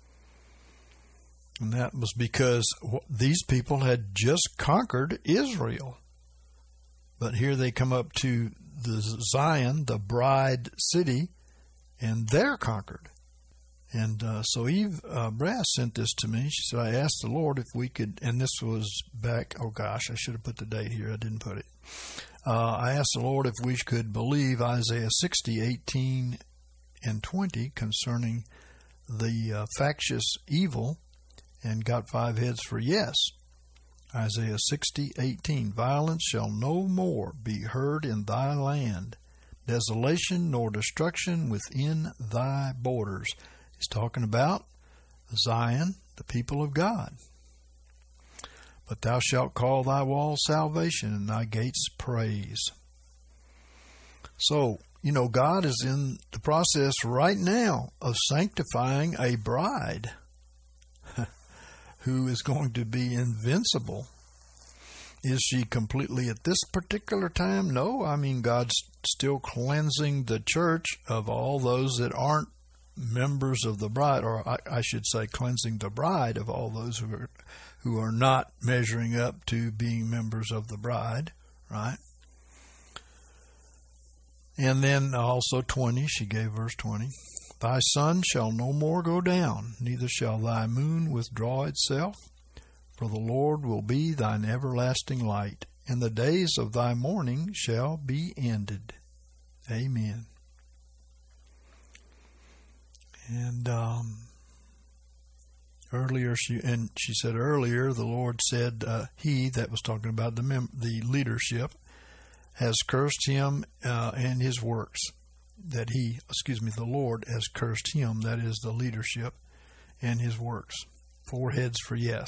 And that was because these people had just conquered Israel. But here they come up to the Zion, the bride city, and they're conquered. And so Eve Brass sent this to me. She said, I asked the Lord if we could, and this was back, oh gosh, I should have put the date here. I didn't put it. I asked the Lord if we could believe Isaiah 60:18 and 20 concerning the factious evil, and got 5 heads for yes. Isaiah 60:18, violence shall no more be heard in thy land, desolation nor destruction within thy borders. He's talking about Zion, the people of God. But thou shalt call thy walls salvation and thy gates praise. So, God is in the process right now of sanctifying a bride who is going to be invincible. Is she completely at this particular time? No. I mean, God's still cleansing the church of all those that aren't members of the bride, or I should say cleansing the bride of all those who are not measuring up to being members of the bride, right? And then also 20, she gave verse 20. Thy sun shall no more go down, neither shall thy moon withdraw itself, for the Lord will be thine everlasting light, and the days of thy mourning shall be ended. Amen. And she said earlier, the Lord said, he that was talking about the leadership has cursed him and his works. The Lord has cursed him, that is the leadership, and his works. 4 heads for yes.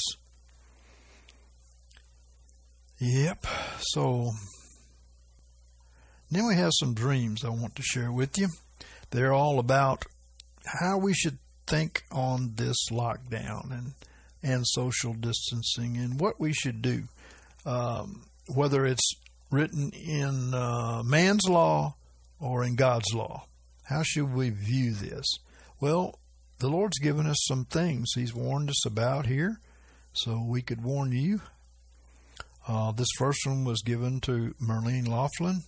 Yep. So then we have some dreams I want to share with you. They're all about how we should think on this lockdown and social distancing and what we should do, whether it's written in man's law or in God's law. How should we view this? Well, the Lord's given us some things He's warned us about here, so we could warn you. This first one was given to Merlene Laughlin,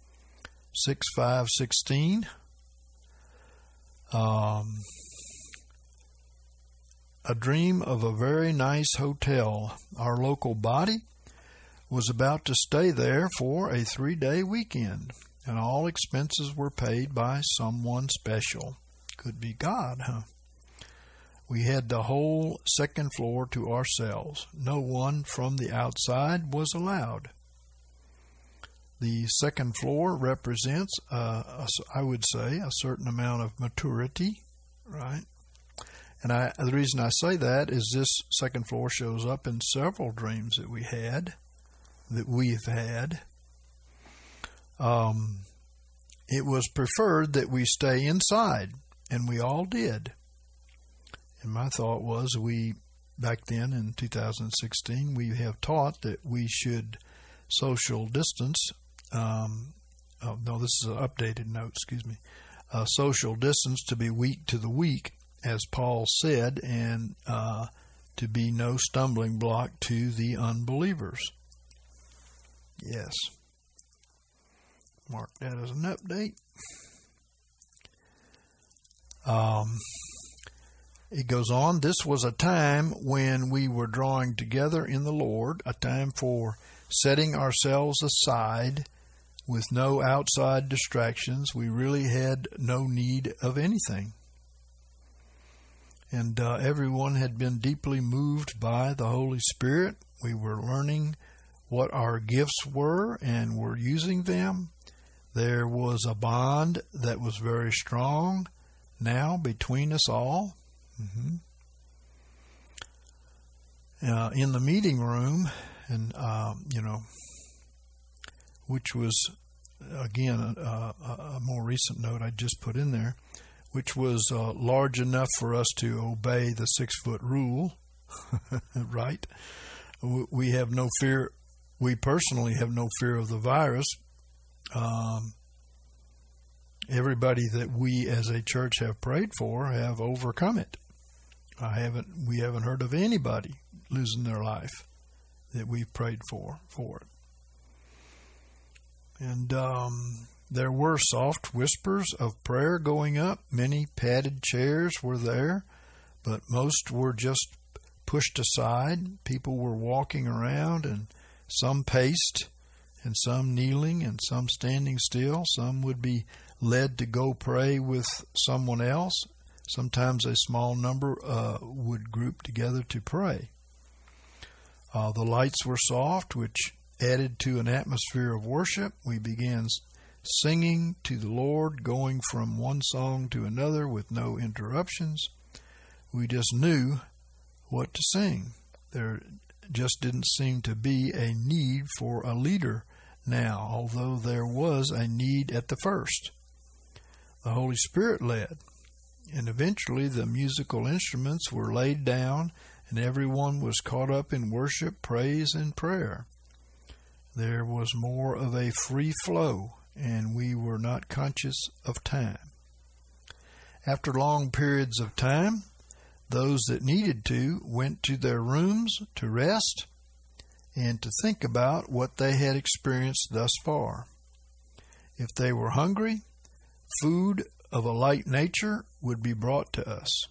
6/5/16. A dream of a very nice hotel. Our local body was about to stay there for a 3-day weekend, and all expenses were paid by someone special. Could be God, huh? We had the whole second floor to ourselves. No one from the outside was allowed. The second floor represents, I would say, a certain amount of maturity, right? And the reason I say that is this second floor shows up in several dreams that we've had. It was preferred that we stay inside, and we all did. And my thought was, back then in 2016, we have taught that we should social distance. This is an updated note, social distance to be weak to the weak, as Paul said, and to be no stumbling block to the unbelievers. Yes. Mark that as an update. It goes on, this was a time when we were drawing together in the Lord, a time for setting ourselves aside with no outside distractions. We really had no need of anything. And everyone had been deeply moved by the Holy Spirit. We were learning what our gifts were and were using them. There was a bond that was very strong now between us all. In the meeting room, and which was again a more recent note I just put in there, which was large enough for us to obey the 6-foot rule, right? We have no fear. We personally have no fear of the virus. Everybody that we as a church have prayed for have overcome it. We haven't heard of anybody losing their life that we've prayed for it. And There were soft whispers of prayer going up. Many padded chairs were there, but most were just pushed aside. People were walking around, and some paced, and some kneeling, and some standing still. Some would be led to go pray with someone else. Sometimes a small number would group together to pray. The lights were soft, which added to an atmosphere of worship. We began singing to the Lord, going from one song to another with no interruptions. We just knew what to sing. There just didn't seem to be a need for a leader now, although there was a need at the first. The Holy Spirit led, and eventually the musical instruments were laid down, and everyone was caught up in worship, praise, and prayer. There was more of a free flow, and we were not conscious of time. After long periods of time, those that needed to went to their rooms to rest and to think about what they had experienced thus far. If they were hungry, food of a light nature would be brought to us.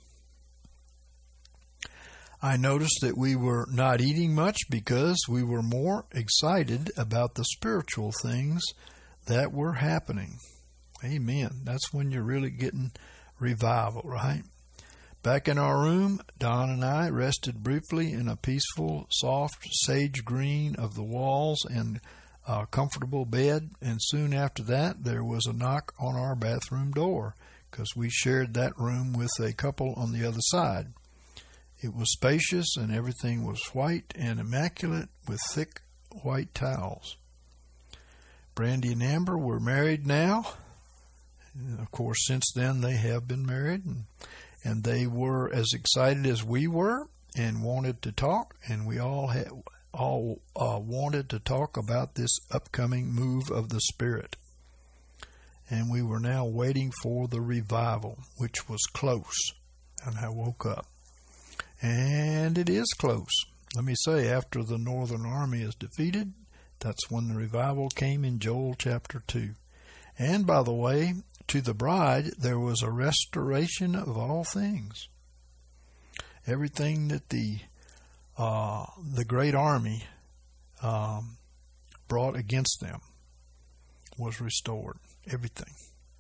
I noticed that we were not eating much because we were more excited about the spiritual things that were happening. Amen. That's when you're really getting revival, right? Back in our room, Don and I rested briefly in a peaceful, soft sage green of the walls and a comfortable bed, and soon after that there was a knock on our bathroom door because we shared that room with a couple on the other side. It was spacious and everything was white and immaculate with thick white towels. Brandy and Amber were married now. And of course, since then they have been married, and they were as excited as we were and wanted to talk, and we all wanted to talk about this upcoming move of the Spirit. And we were now waiting for the revival, which was close. And I woke up. And it is close. Let me say, after the Northern Army is defeated, that's when the revival came in Joel chapter 2. And by the way, to the bride, there was a restoration of all things. Everything that the great army brought against them was restored. Everything.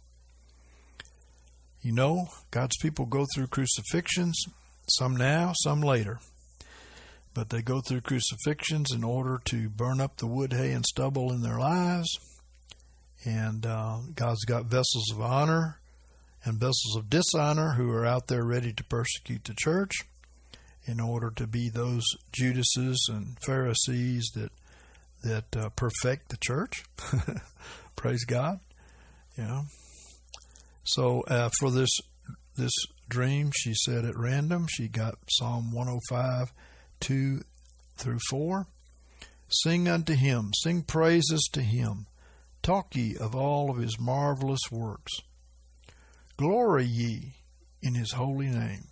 You know, God's people go through crucifixions, some now, some later. But they go through crucifixions in order to burn up the wood, hay, and stubble in their lives. And God's got vessels of honor and vessels of dishonor who are out there ready to persecute the church in order to be those Judases and Pharisees that perfect the church. Praise God. You know. So for this dream, she said at random, she got Psalm 105, 2 through 4. Sing unto him, sing praises to him. Talk ye of all of his marvelous works. Glory ye in his holy name.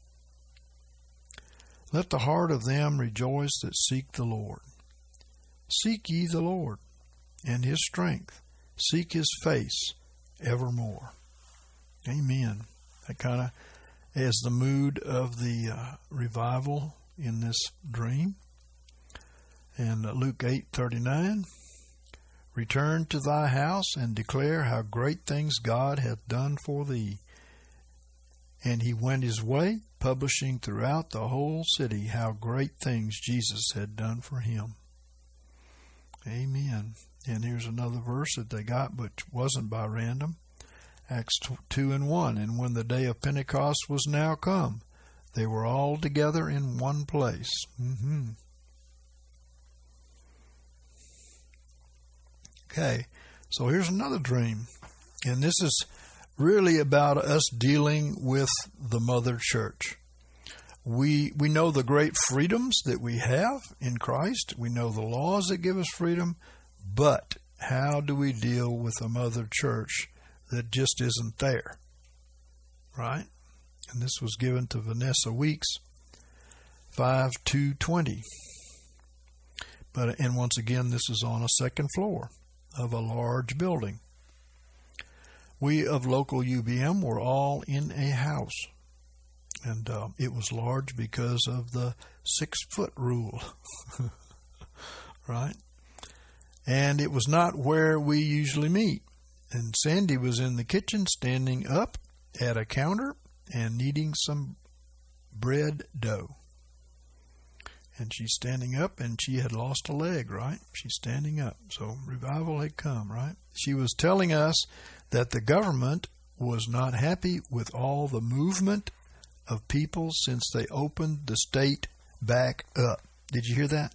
Let the heart of them rejoice that seek the Lord. Seek ye the Lord and his strength. Seek his face evermore. Amen. That kind of is the mood of the revival in this dream. And Luke 8:39. Return to thy house and declare how great things God hath done for thee. And he went his way, publishing throughout the whole city how great things Jesus had done for him. Amen. And here's another verse that they got, but wasn't by random. Acts 2:1. And when the day of Pentecost was now come, they were all together in one place. Okay, so here's another dream. And this is really about us dealing with the Mother Church. We know the great freedoms that we have in Christ. We know the laws that give us freedom. But how do we deal with a Mother Church that just isn't there? Right? And this was given to Vanessa Weeks, 5/2/20. And once again, this is on a second floor of a large building. we of local UBM were all in a house. And it was large because of the 6-foot rule, right? And it was not where we usually meet. And Sandy was in the kitchen standing up at a counter and kneading some bread dough. And she's standing up, and she had lost a leg, right? She's standing up. So revival had come, right? She was telling us that the government was not happy with all the movement of people since they opened the state back up. Did you hear that?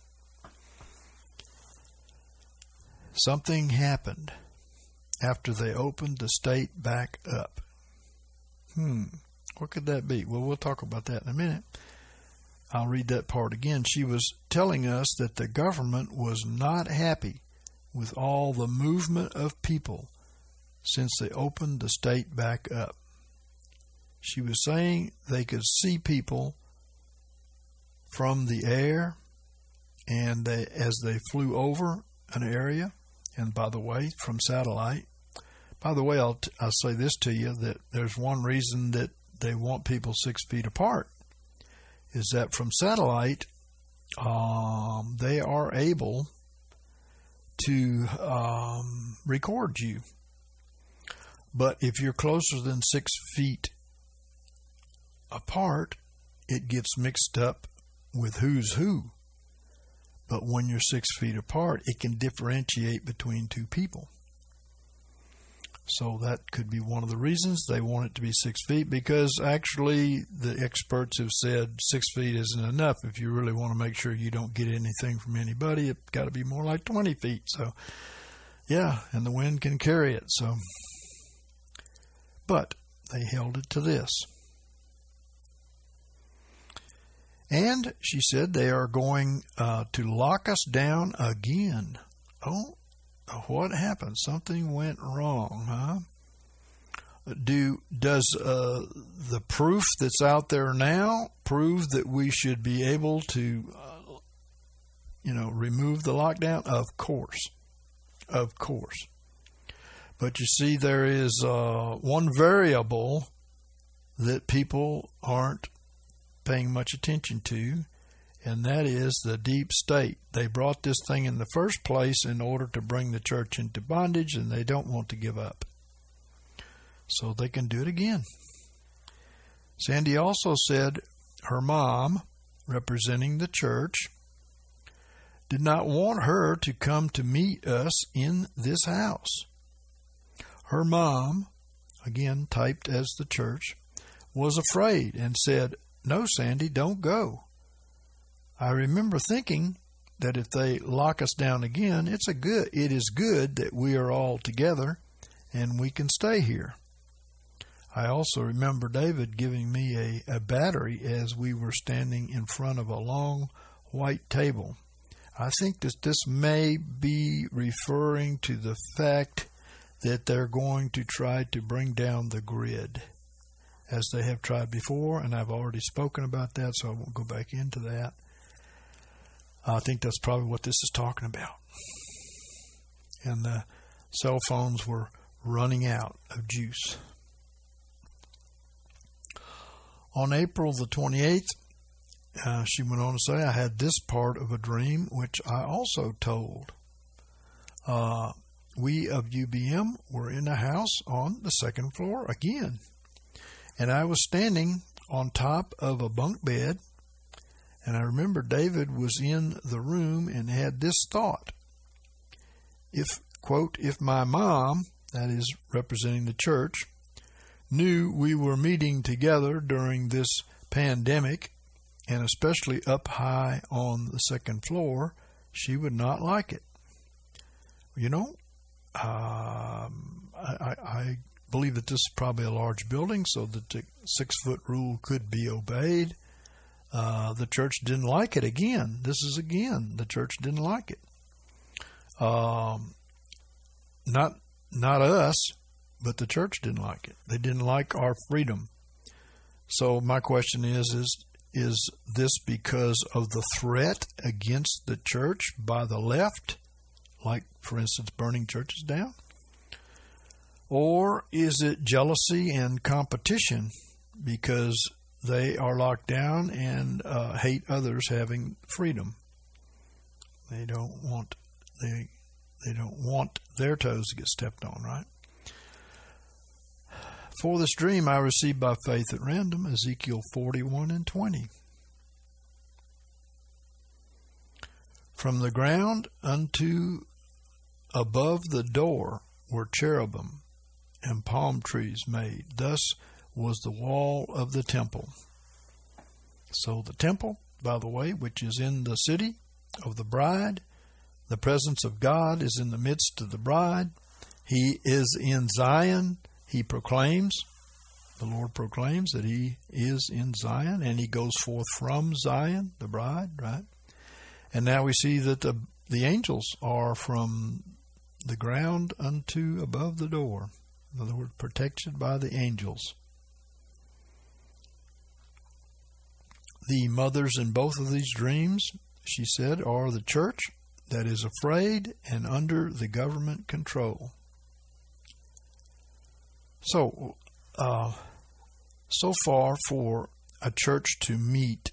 Something happened after they opened the state back up. What could that be? Well, we'll talk about that in a minute. I'll read that part again. She was telling us that the government was not happy with all the movement of people since they opened the state back up. She was saying they could see people from the air, and as they flew over an area, and by the way, from satellite. By the way, I'll say this to you, that there's one reason that they want people 6 feet apart, is that from satellite, they are able to record you. But if you're closer than 6 feet apart, it gets mixed up with who's who. But when you're 6 feet apart, it can differentiate between two people. So that could be one of the reasons they want it to be 6 feet, because actually the experts have said 6 feet isn't enough. If you really want to make sure you don't get anything from anybody, it's got to be more like 20 feet. So, yeah, and the wind can carry it. So, but they held it to this. And she said they are going to lock us down again. Oh, what happened? Something went wrong, huh? Does the proof that's out there now prove that we should be able to, remove the lockdown? Of course. But you see, there is one variable that people aren't paying much attention to, and that is the deep state. They brought this thing in the first place in order to bring the church into bondage, and they don't want to give up. So they can do it again. Sandy also said her mom, representing the church, did not want her to come to meet us in this house. Her mom, again typed as the church, was afraid and said, "No, Sandy, don't go. I remember thinking that if they lock us down again, it is good that we are all together and we can stay here." I also remember David giving me a battery as we were standing in front of a long white table. I think that this may be referring to the fact that they're going to try to bring down the grid, as they have tried before, and I've already spoken about that, so I won't go back into that. I think that's probably what this is talking about. And the cell phones were running out of juice. On April the 28th, she went on to say, I had this part of a dream which I also told. We of UBM were in a house on the second floor again, and I was standing on top of a bunk bed, and I remember David was in the room and had this thought. If, quote, if my mom, that is representing the church, knew we were meeting together during this pandemic, and especially up high on the second floor, she would not like it. You know, I believe that this is probably a large building, so that the 6-foot rule could be obeyed. The church didn't like it again. This is again, the church didn't like it. Not us, but the church didn't like it. They didn't like our freedom. So my question is this because of the threat against the church by the left, like, for instance, burning churches down? Or is it jealousy and competition because they are locked down and hate others having freedom? They don't want their toes to get stepped on, right? For this dream I received by faith at random, Ezekiel 41:20. From the ground unto above the door were cherubim and palm trees made. Thus was the wall of the temple. So the temple, by the way, which is in the city of the bride, the presence of God is in the midst of the bride. He is in Zion. He proclaims, the Lord proclaims that He is in Zion, and He goes forth from Zion, the bride, right? And now we see that the angels are from the ground unto above the door. In other words, protected by the angels. The mothers in both of these dreams, she said, are the church that is afraid and under the government control. So far for a church to meet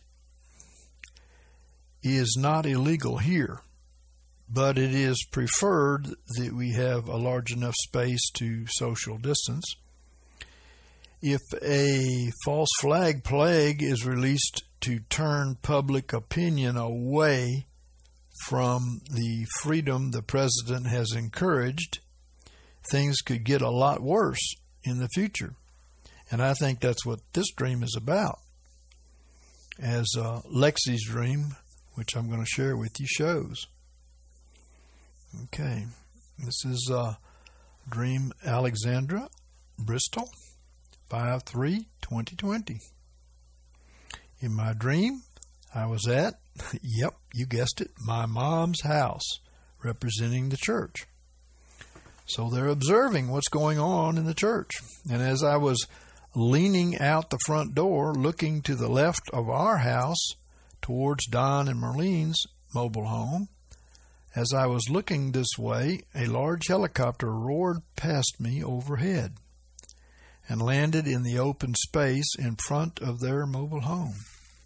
is not illegal here, but it is preferred that we have a large enough space to social distance. If a false flag plague is released to turn public opinion away from the freedom the president has encouraged, things could get a lot worse in the future. And I think that's what this dream is about, as Lexi's dream, which I'm going to share with you, shows. Okay, this is Dream Alexandra, Bristol, 5/3/2020. In my dream, I was at, yep, you guessed it, my mom's house, representing the church. So they're observing what's going on in the church. And as I was leaning out the front door, looking to the left of our house towards Don and Marlene's mobile home, as I was looking this way, a large helicopter roared past me overhead and landed in the open space in front of their mobile home.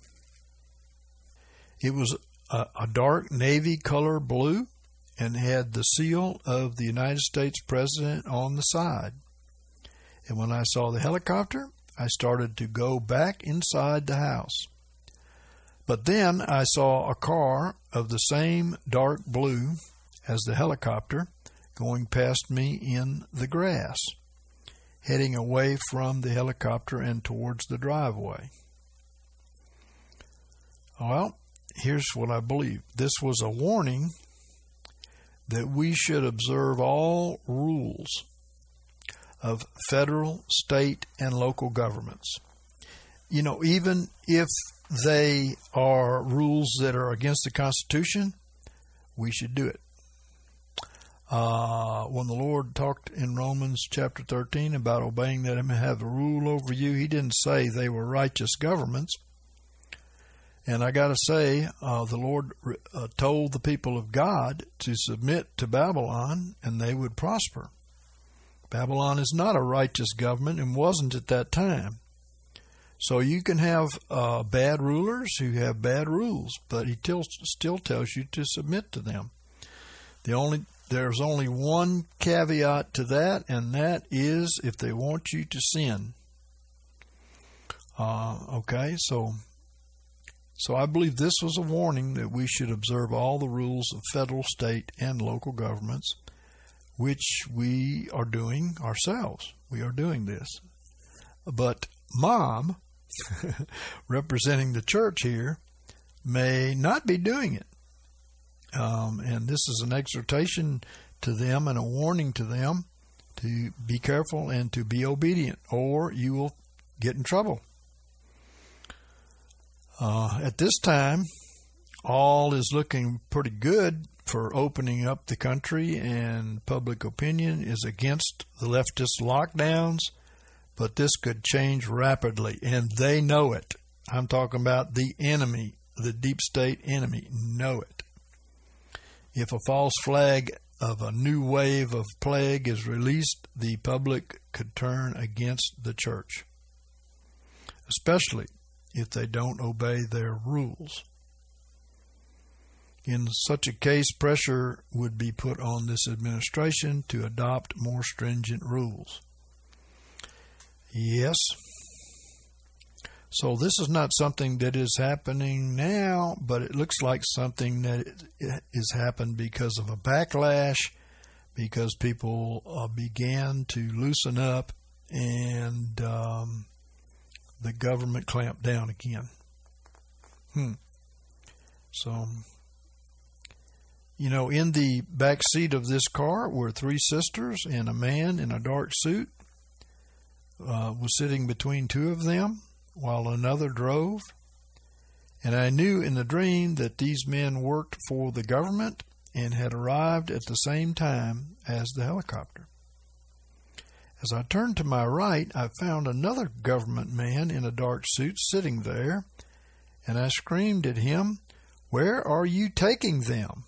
It was a dark navy color blue and had the seal of the United States President on the side. And when I saw the helicopter, I started to go back inside the house. But then I saw a car of the same dark blue as the helicopter going past me in the grass, heading away from the helicopter and towards the driveway. Well, here's what I believe. This was a warning that we should observe all rules of federal, state, and local governments. You know, even if they are rules that are against the Constitution, we should do it. When the Lord talked in Romans chapter 13 about obeying that He may have a rule over you, He didn't say they were righteous governments. And I got to say, the Lord told the people of God to submit to Babylon and they would prosper. Babylon is not a righteous government and wasn't at that time. So you can have bad rulers who have bad rules, but He still tells you to submit to them. There's only one caveat to that, and that is if they want you to sin. Okay, so I believe this was a warning that we should observe all the rules of federal, state, and local governments, which we are doing ourselves. We are doing this. But Mom, representing the church here, may not be doing it. And this is an exhortation to them and a warning to them to be careful and to be obedient, or you will get in trouble. At this time, all is looking pretty good for opening up the country, and public opinion is against the leftist lockdowns, but this could change rapidly, and they know it. I'm talking about the enemy, the deep state enemy, know it. If a false flag of a new wave of plague is released, the public could turn against the church, especially if they don't obey their rules. In such a case, pressure would be put on this administration to adopt more stringent rules. Yes. So this is not something that is happening now, but it looks like something that has happened because of a backlash, because people began to loosen up and the government clamped down again. So, you know, in the back seat of this car were three sisters, and a man in a dark suit was sitting between two of them, while another drove. And I knew in the dream that these men worked for the government and had arrived at the same time as the helicopter. As I turned to my right, I found another government man in a dark suit sitting there, and I screamed at him, "Where are you taking them?"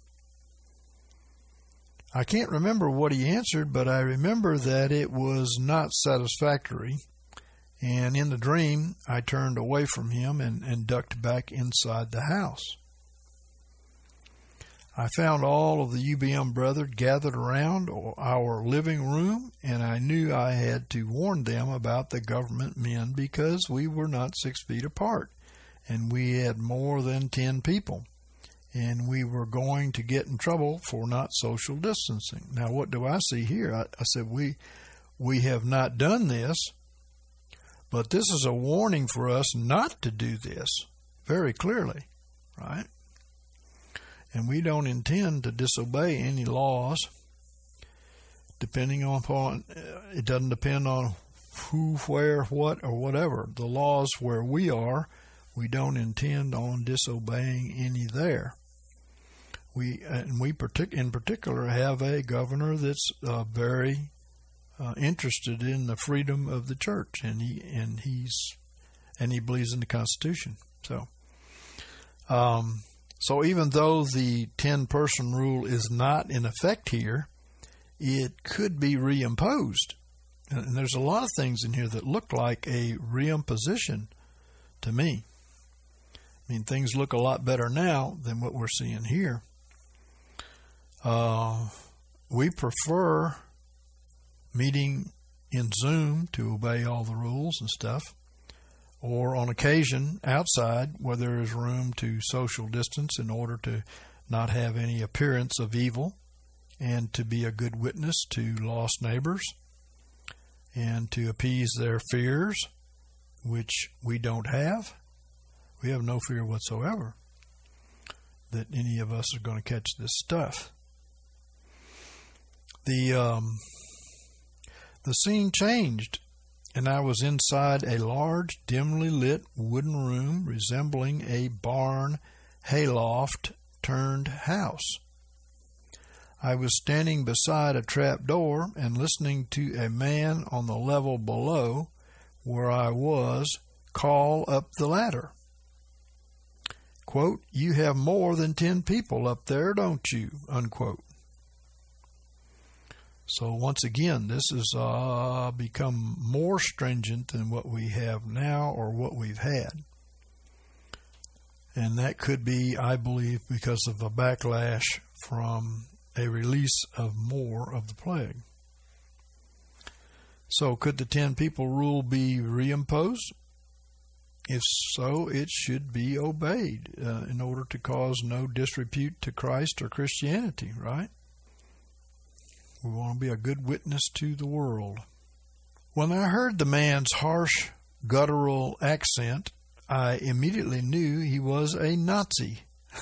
I can't remember what he answered, but I remember that it was not satisfactory. And in the dream, I turned away from him and ducked back inside the house. I found all of the UBM brethren gathered around our living room, and I knew I had to warn them about the government men because we were not 6 feet apart, and we had more than 10 people, and we were going to get in trouble for not social distancing. Now, what do I see here? I said, we have not done this, but this is a warning for us not to do this very clearly, right? And we don't intend to disobey any laws. Depending upon, it doesn't depend on who, where, what, or whatever. The laws where we are, we don't intend on disobeying any there. We in particular have a governor that's very interested in the freedom of the church, and he believes in the Constitution. So even though the 10-person rule is not in effect here, it could be reimposed. And there's a lot of things in here that look like a reimposition to me. I mean, things look a lot better now than what we're seeing here. We prefer meeting in Zoom to obey all the rules and stuff, or on occasion outside where there is room to social distance in order to not have any appearance of evil and to be a good witness to lost neighbors and to appease their fears, which we don't have. We have no fear whatsoever that any of us are going to catch this stuff. The scene changed, and I was inside a large, dimly lit wooden room resembling a barn hayloft turned house. I was standing beside a trap door and listening to a man on the level below where I was call up the ladder. Quote, "You have more than 10 people up there, don't you?" Unquote. So once again, this has become more stringent than what we have now or what we've had. And that could be, I believe, because of a backlash from a release of more of the plague. So could the 10 people rule be reimposed? If so, it should be obeyed in order to cause no disrepute to Christ or Christianity, right? We want to be a good witness to the world. When I heard the man's harsh, guttural accent, I immediately knew he was a Nazi.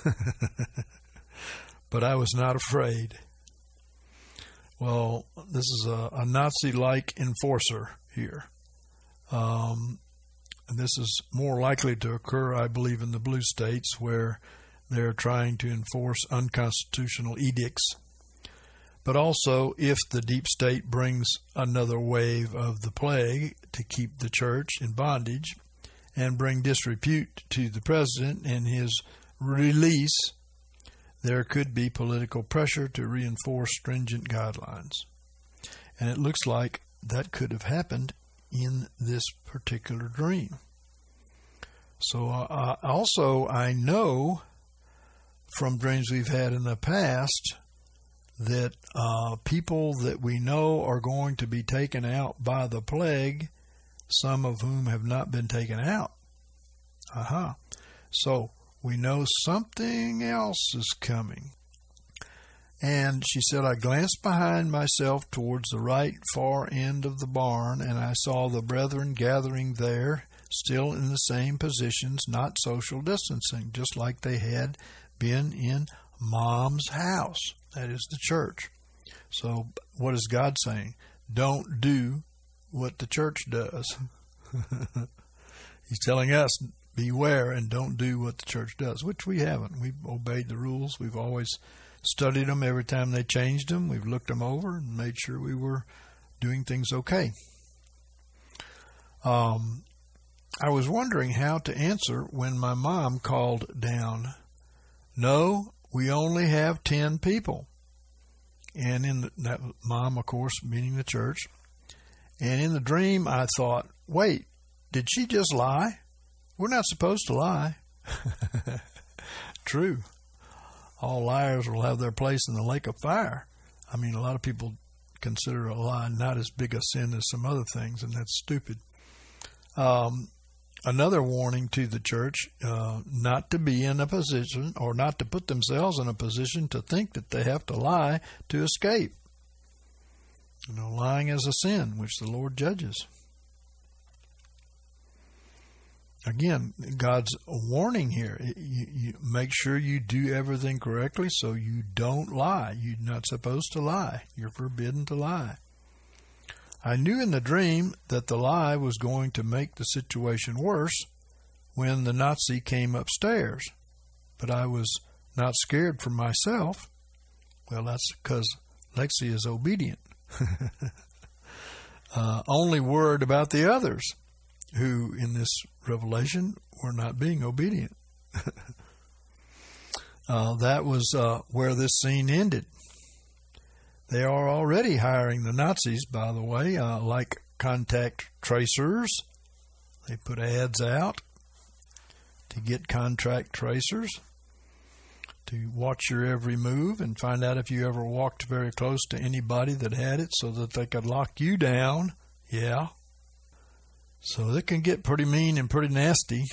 But I was not afraid. Well, this is a Nazi-like enforcer here. And this is more likely to occur, I believe, in the blue states where they're trying to enforce unconstitutional edicts. But also, if the deep state brings another wave of the plague to keep the church in bondage and bring disrepute to the president and his release, there could be political pressure to reinforce stringent guidelines. And it looks like that could have happened in this particular dream. So I know from dreams we've had in the past that people that we know are going to be taken out by the plague, some of whom have not been taken out. So we know something else is coming. And she said, I glanced behind myself towards the right far end of the barn, and I saw the brethren gathering there, still in the same positions, not social distancing, just like they had been in Mom's house. That is the church. So what is God saying? Don't do what the church does. He's telling us, beware and don't do what the church does, which we haven't. We've obeyed the rules. We've always studied them every time they changed them. We've looked them over and made sure we were doing things okay. I was wondering how to answer when my mom called down, no, we only have 10 people. And that mom, of course, meaning the church. And in the dream, I thought, wait, did she just lie? We're not supposed to lie. True. All liars will have their place in the lake of fire. I mean, a lot of people consider a lie not as big a sin as some other things, and that's stupid. Another warning to the church, not to be in a position or not to put themselves in a position to think that they have to lie to escape. Lying is a sin, which the Lord judges. Again, God's warning here. You make sure you do everything correctly so you don't lie. You're not supposed to lie. You're forbidden to lie. I knew in the dream that the lie was going to make the situation worse when the Nazi came upstairs, but I was not scared for myself. Well, that's because Lexi is obedient. Only worried about the others who, in this revelation, were not being obedient. That was where this scene ended. They are already hiring the Nazis, by the way, like contact tracers. They put ads out to get contact tracers to watch your every move and find out if you ever walked very close to anybody that had it so that they could lock you down. Yeah. So it can get pretty mean and pretty nasty.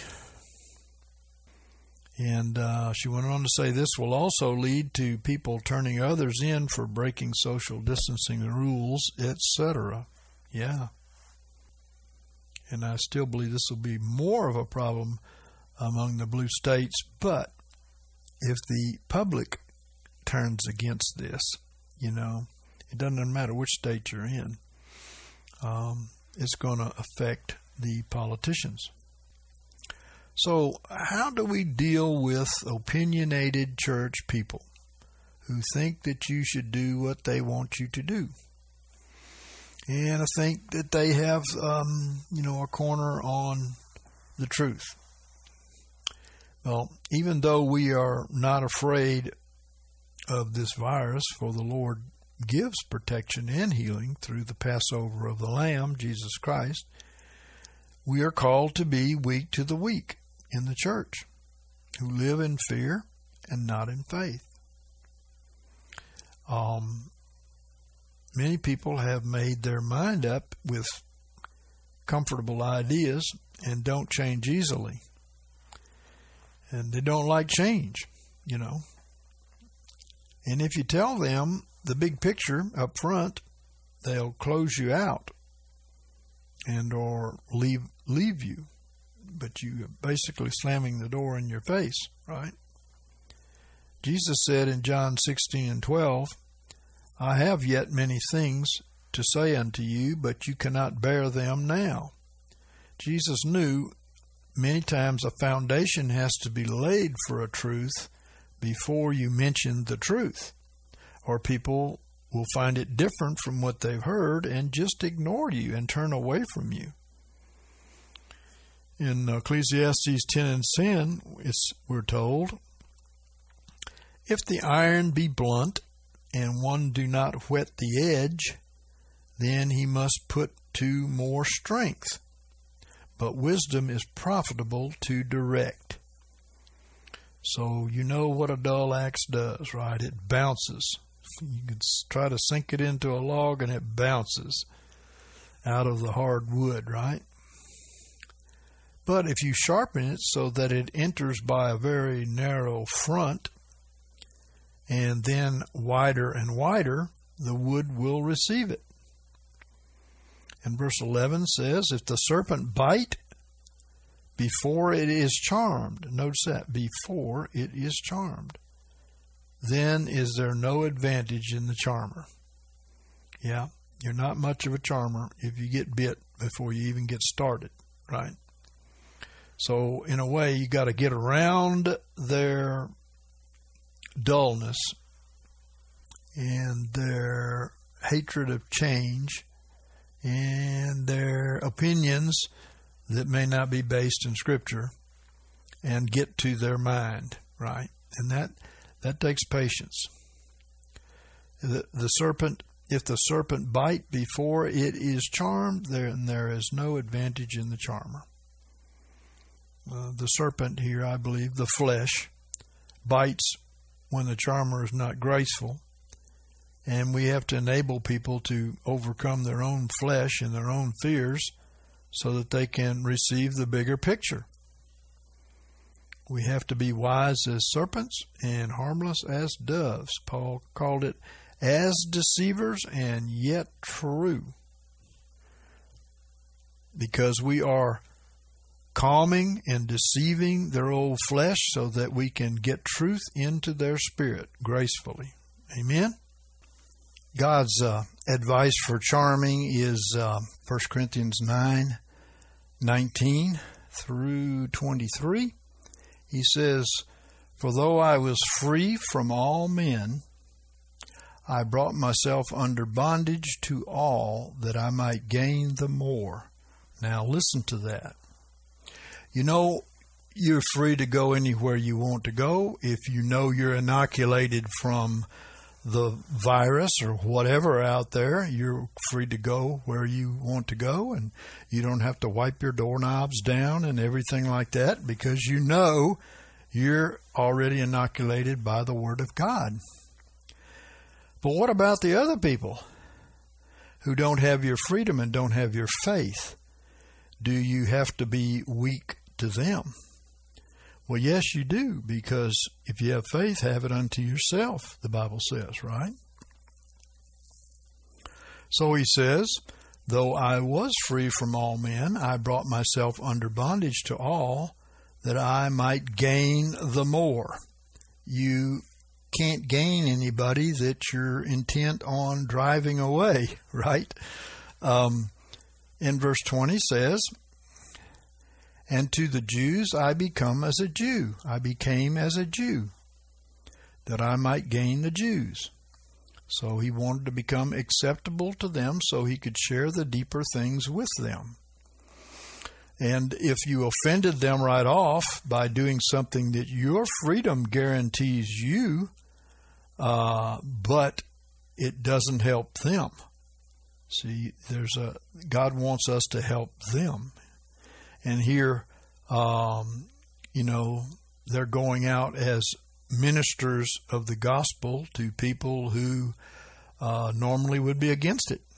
And she went on to say this will also lead to people turning others in for breaking social distancing rules, etc. Yeah. And I still believe this will be more of a problem among the blue states. But if the public turns against this, it doesn't matter which state you're in, it's going to affect the politicians. So how do we deal with opinionated church people who think that you should do what they want you to do? And I think that they have, a corner on the truth. Well, even though we are not afraid of this virus, for the Lord gives protection and healing through the Passover of the Lamb, Jesus Christ, we are called to be weak to the weak in the church, who live in fear and not in faith. Many people have made their mind up with comfortable ideas and don't change easily. And they don't like change, And if you tell them the big picture up front, they'll close you out and or leave you. But you are basically slamming the door in your face, right? Jesus said in John 16:12, I have yet many things to say unto you, but you cannot bear them now. Jesus knew many times a foundation has to be laid for a truth before you mention the truth, or people will find it different from what they've heard and just ignore you and turn away from you. In Ecclesiastes 10:10, we're told, If the iron be blunt, and one do not whet the edge, then he must put to more strength. But wisdom is profitable to direct. So you know what a dull axe does, right? It bounces. You can try to sink it into a log and it bounces out of the hard wood, right? But if you sharpen it so that it enters by a very narrow front and then wider and wider, the wood will receive it. And verse 11 says, if the serpent bite before it is charmed, notice that, before it is charmed, then is there no advantage in the charmer. Yeah, you're not much of a charmer if you get bit before you even get started, right? So in a way, you got to get around their dullness and their hatred of change and their opinions that may not be based in Scripture and get to their mind, right? And that takes patience. The serpent, if the serpent bite before it is charmed, then there is no advantage in the charmer. The serpent here, I believe, the flesh, bites when the charmer is not graceful. And we have to enable people to overcome their own flesh and their own fears so that they can receive the bigger picture. We have to be wise as serpents and harmless as doves. Paul called it as deceivers and yet true. Because we are calming and deceiving their old flesh so that we can get truth into their spirit gracefully. Amen? God's advice for charming is 1 Corinthians 9:19 through 23. He says, for though I was free from all men, I brought myself under bondage to all that I might gain the more. Now listen to that. You know, you're free to go anywhere you want to go if you know you're inoculated from the virus or whatever out there. You're free to go where you want to go, and you don't have to wipe your doorknobs down and everything like that because you know you're already inoculated by the Word of God. But what about the other people who don't have your freedom and don't have your faith? Do you have to be weak to them? Well, yes, you do, because if you have faith, have it unto yourself, the Bible says, right? So he says, though I was free from all men, I brought myself under bondage to all that I might gain the more. You can't gain anybody that you're intent on driving away, right? In verse 20 says, and to the Jews I become as a Jew. I became as a Jew, that I might gain the Jews. So he wanted to become acceptable to them so he could share the deeper things with them. And if you offended them right off by doing something that your freedom guarantees you, but it doesn't help them. See, God wants us to help them. And here, they're going out as ministers of the gospel to people who normally would be against it.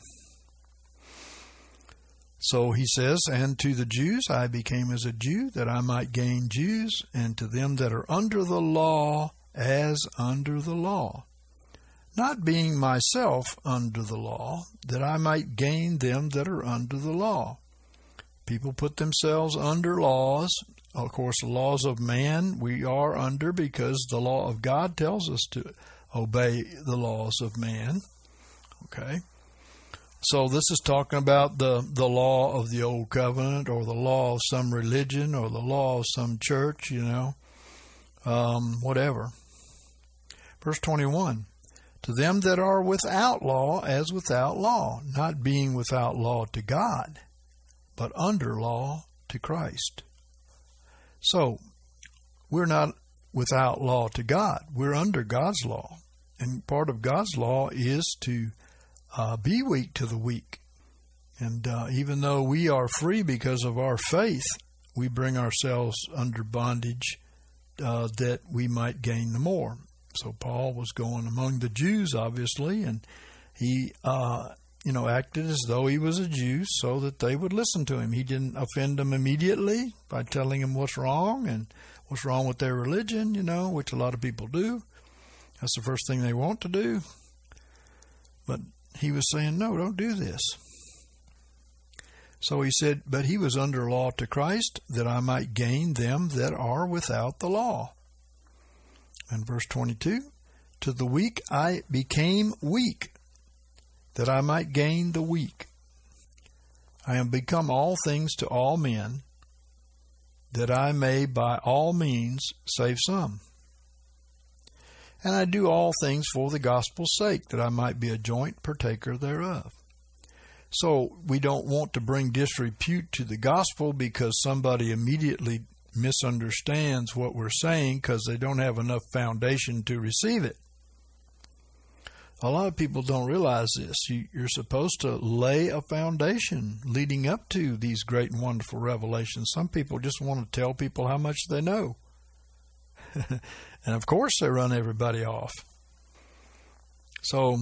So he says, and to the Jews I became as a Jew, that I might gain Jews, and to them that are under the law as under the law, not being myself under the law, that I might gain them that are under the law. People put themselves under laws. Of course, the laws of man we are under because the law of God tells us to obey the laws of man. Okay? So this is talking about the law of the old covenant, or the law of some religion, or the law of some church, whatever. Verse 21, to them that are without law as without law, not being without law to God, but under law to Christ. So, we're not without law to God. We're under God's law. And part of God's law is to be weak to the weak. And even though we are free because of our faith, we bring ourselves under bondage that we might gain the more. So Paul was going among the Jews, obviously, and he acted as though he was a Jew so that they would listen to him. He didn't offend them immediately by telling them what's wrong and what's wrong with their religion, which a lot of people do. That's the first thing they want to do. But he was saying, no, don't do this. So he said, but he was under law to Christ, that I might gain them that are without the law. And verse 22, to the weak I became weak, that I might gain the weak. I am become all things to all men, that I may by all means save some. And I do all things for the gospel's sake, that I might be a joint partaker thereof. So we don't want to bring disrepute to the gospel because somebody immediately misunderstands what we're saying because they don't have enough foundation to receive it. A lot of people don't realize this. You're supposed to lay a foundation leading up to these great and wonderful revelations. Some people just want to tell people how much they know. And of course they run everybody off. So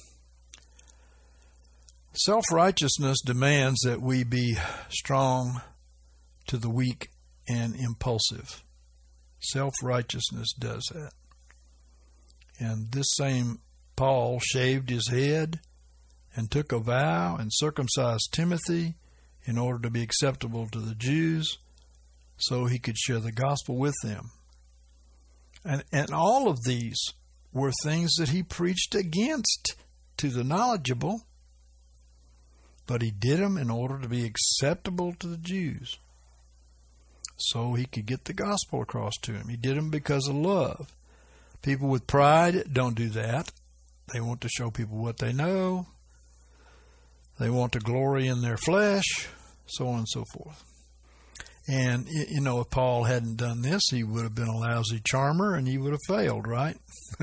self-righteousness demands that we be strong to the weak and impulsive. Self-righteousness does that. And this same Paul shaved his head and took a vow and circumcised Timothy in order to be acceptable to the Jews so he could share the gospel with them. And all of these were things that he preached against to the knowledgeable, but he did them in order to be acceptable to the Jews so he could get the gospel across to them. He did them because of love. People with pride don't do that. They want to show people what they know. They want to glory in their flesh, so on and so forth. And, if Paul hadn't done this, he would have been a lousy charmer and he would have failed, right?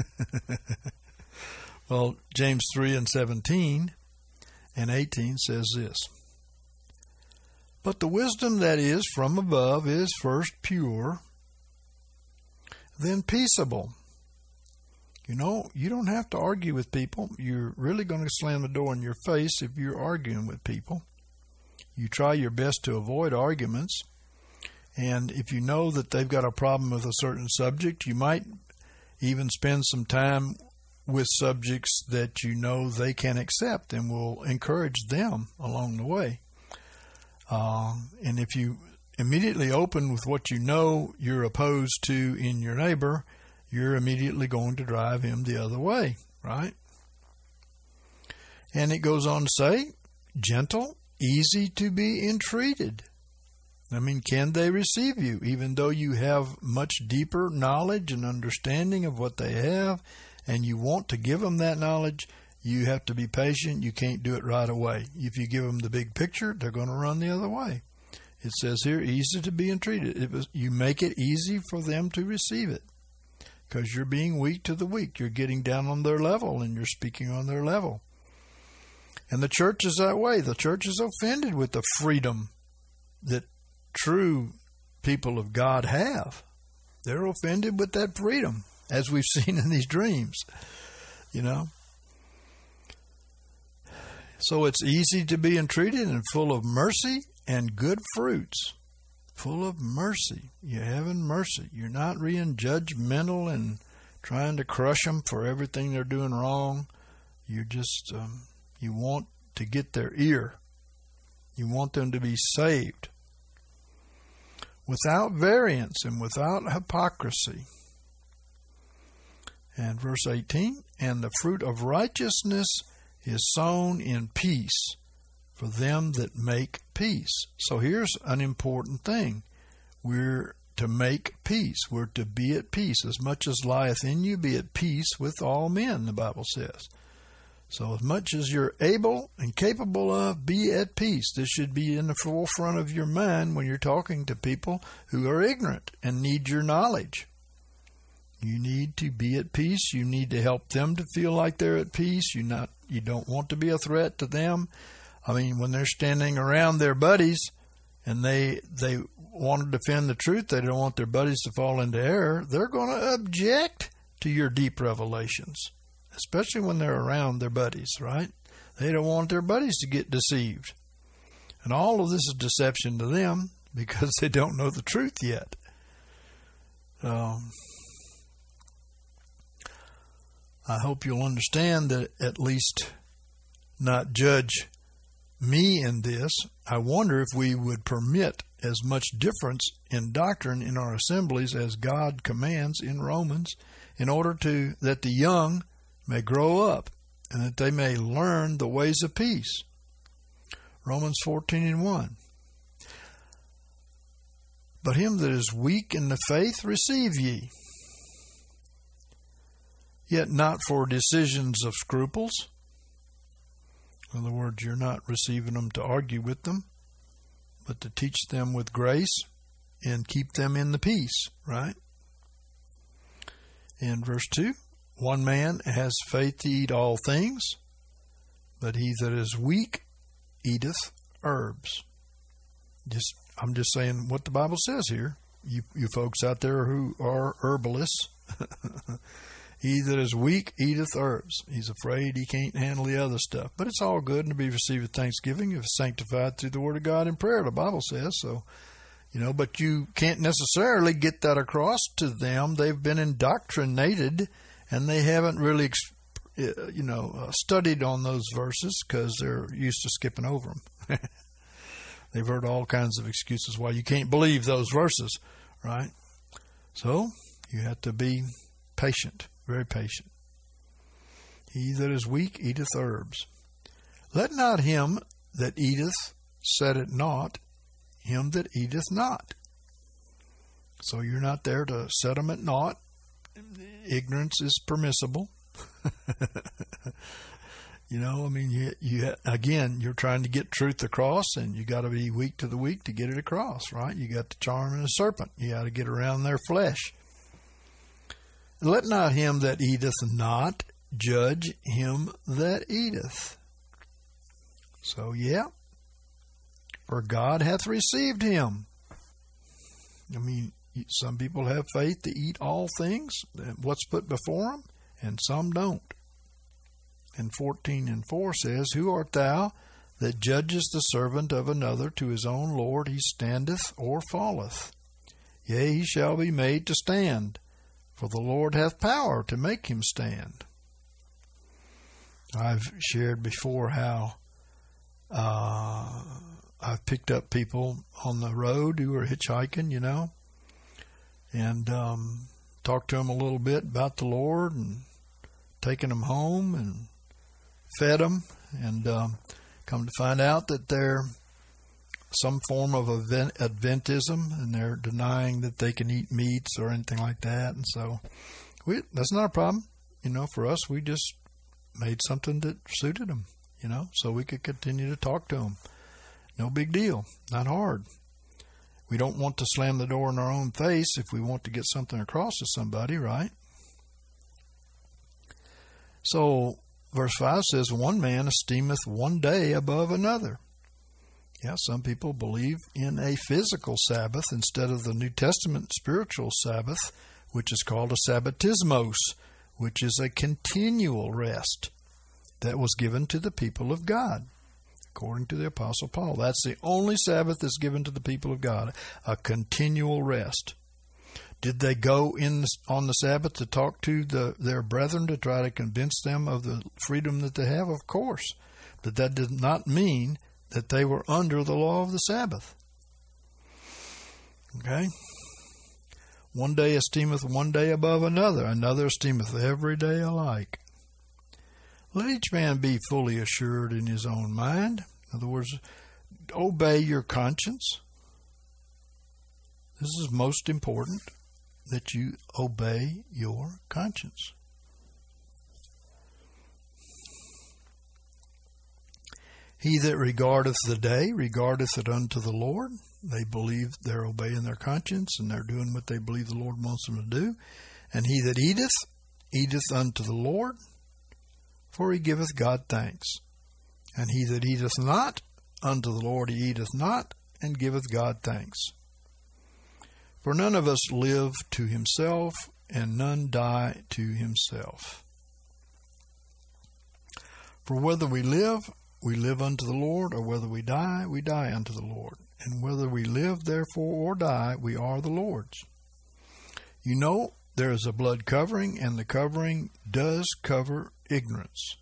Well, James 3:17 and 18 says this, but the wisdom that is from above is first pure, then peaceable. You don't have to argue with people. You're really going to slam the door in your face if you're arguing with people. You try your best to avoid arguments. And if you know that they've got a problem with a certain subject, you might even spend some time with subjects that you know they can accept and will encourage them along the way. And if you immediately open with what you know you're opposed to in your neighbor, you're immediately going to drive him the other way, right? And it goes on to say, gentle, easy to be entreated. I mean, can they receive you? Even though you have much deeper knowledge and understanding of what they have, and you want to give them that knowledge, you have to be patient. You can't do it right away. If you give them the big picture, they're going to run the other way. It says here, easy to be entreated. You make it easy for them to receive it because you're being weak to the weak. You're getting down on their level and you're speaking on their level. And the church is that way. The church is offended with the freedom that true people of God have. They're offended with that freedom, as we've seen in these dreams, So it's easy to be entreated and full of mercy and good fruits. Full of mercy. You're having mercy. You're not being judgmental and trying to crush them for everything they're doing wrong. You're just, you want to get their ear. You want them to be saved. Without variance and without hypocrisy. And verse 18, and the fruit of righteousness is sown in peace for them that make peace. So here's an important thing. We're to make peace. We're to be at peace. As much as lieth in you, be at peace with all men, the Bible says. So as much as you're able and capable of, be at peace. This should be in the forefront of your mind when you're talking to people who are ignorant and need your knowledge. You need to be at peace. You need to help them to feel like they're at peace. You don't want to be a threat to them. I mean, when they're standing around their buddies and they want to defend the truth, they don't want their buddies to fall into error, they're going to object to your deep revelations, especially when they're around their buddies, right? They don't want their buddies to get deceived. And all of this is deception to them because they don't know the truth yet. I hope you'll understand that at least not judge me in this. I wonder if we would permit as much difference in doctrine in our assemblies as God commands in Romans, in order that the young may grow up and that they may learn the ways of peace. Romans 14:1. But him that is weak in the faith receive ye, yet not for decisions of scruples. In other words, you're not receiving them to argue with them, but to teach them with grace and keep them in the peace, right? In verse 2, one man has faith to eat all things, but he that is weak eateth herbs. I'm just saying what the Bible says here. You folks out there who are herbalists, he that is weak eateth herbs. He's afraid he can't handle the other stuff. But it's all good and to be received with thanksgiving if sanctified through the Word of God in prayer, the Bible says. So, but you can't necessarily get that across to them. They've been indoctrinated and they haven't really, studied on those verses because they're used to skipping over them. They've heard all kinds of excuses why you can't believe those verses, right? So you have to be patient. Very patient. He that is weak eateth herbs. Let not him that eateth set it not, him that eateth not. So you're not there to set them at naught. Ignorance is permissible. Again, you're trying to get truth across, and you got to be weak to the weak to get it across, right? You got the charm in a serpent. You got to get around their flesh. Let not him that eateth not judge him that eateth. So, for God hath received him. Some people have faith to eat all things, what's put before them, and some don't. And 14:4 says, Who art thou that judgest the servant of another? To his own Lord he standeth or falleth. Yea, he shall be made to stand. For the Lord hath power to make him stand. I've shared before how I've picked up people on the road who are hitchhiking, and talked to them a little bit about the Lord and taken them home and fed them, and come to find out that they're some form of Adventism, and they're denying that they can eat meats or anything like that. And so that's not a problem. For us, we just made something that suited them, so we could continue to talk to them. No big deal. Not hard. We don't want to slam the door in our own face if we want to get something across to somebody, right? So verse 5 says, One man esteemeth one day above another. Yeah, some people believe in a physical Sabbath instead of the New Testament spiritual Sabbath, which is called a Sabbatismos, which is a continual rest that was given to the people of God, according to the Apostle Paul. That's the only Sabbath that's given to the people of God, a continual rest. Did they go on the Sabbath to talk to their brethren to try to convince them of the freedom that they have? Of course. But that did not mean that they were under the law of the Sabbath. Okay? One day esteemeth one day above another, another esteemeth every day alike. Let each man be fully assured in his own mind. In other words, obey your conscience. This is most important, that you obey your conscience. He that regardeth the day regardeth it unto the Lord. They believe they're obeying their conscience and they're doing what they believe the Lord wants them to do. And he that eateth, eateth unto the Lord, for he giveth God thanks. And he that eateth not, unto the Lord he eateth not, and giveth God thanks. For none of us live to himself, and none die to himself. For whether we live unto the Lord, or whether we die unto the Lord. And whether we live, therefore, or die, we are the Lord's. You know, there is a blood covering, and the covering does cover ignorance.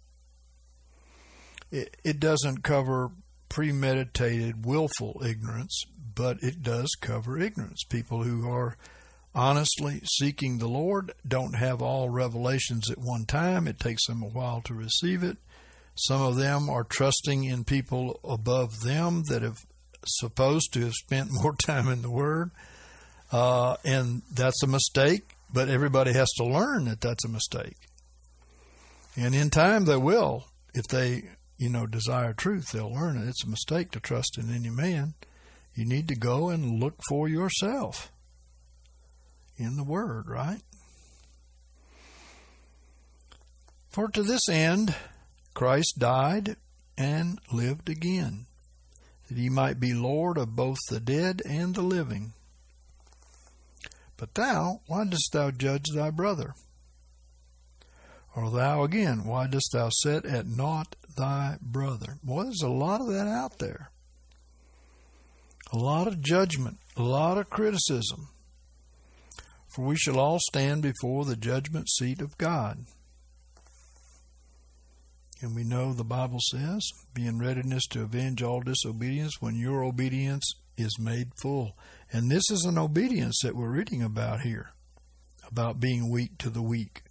It doesn't cover premeditated, willful ignorance, but it does cover ignorance. People who are honestly seeking the Lord don't have all revelations at one time. It takes them a while to receive it. Some of them are trusting in people above them that have supposed to have spent more time in the Word, and that's a mistake, but everybody has to learn that that's a mistake. And in time they will. If they, desire truth, they'll learn it. It's a mistake to trust in any man. You need to go and look for yourself in the Word, right? For to this end Christ died and lived again, that he might be Lord of both the dead and the living. But thou, why dost thou judge thy brother? Or thou again, why dost thou set at naught thy brother? Boy, there's a lot of that out there. A lot of judgment, a lot of criticism. For we shall all stand before the judgment seat of God. And we know the Bible says, be in readiness to avenge all disobedience when your obedience is made full. And this is an obedience that we're reading about here, about being weak to the weak.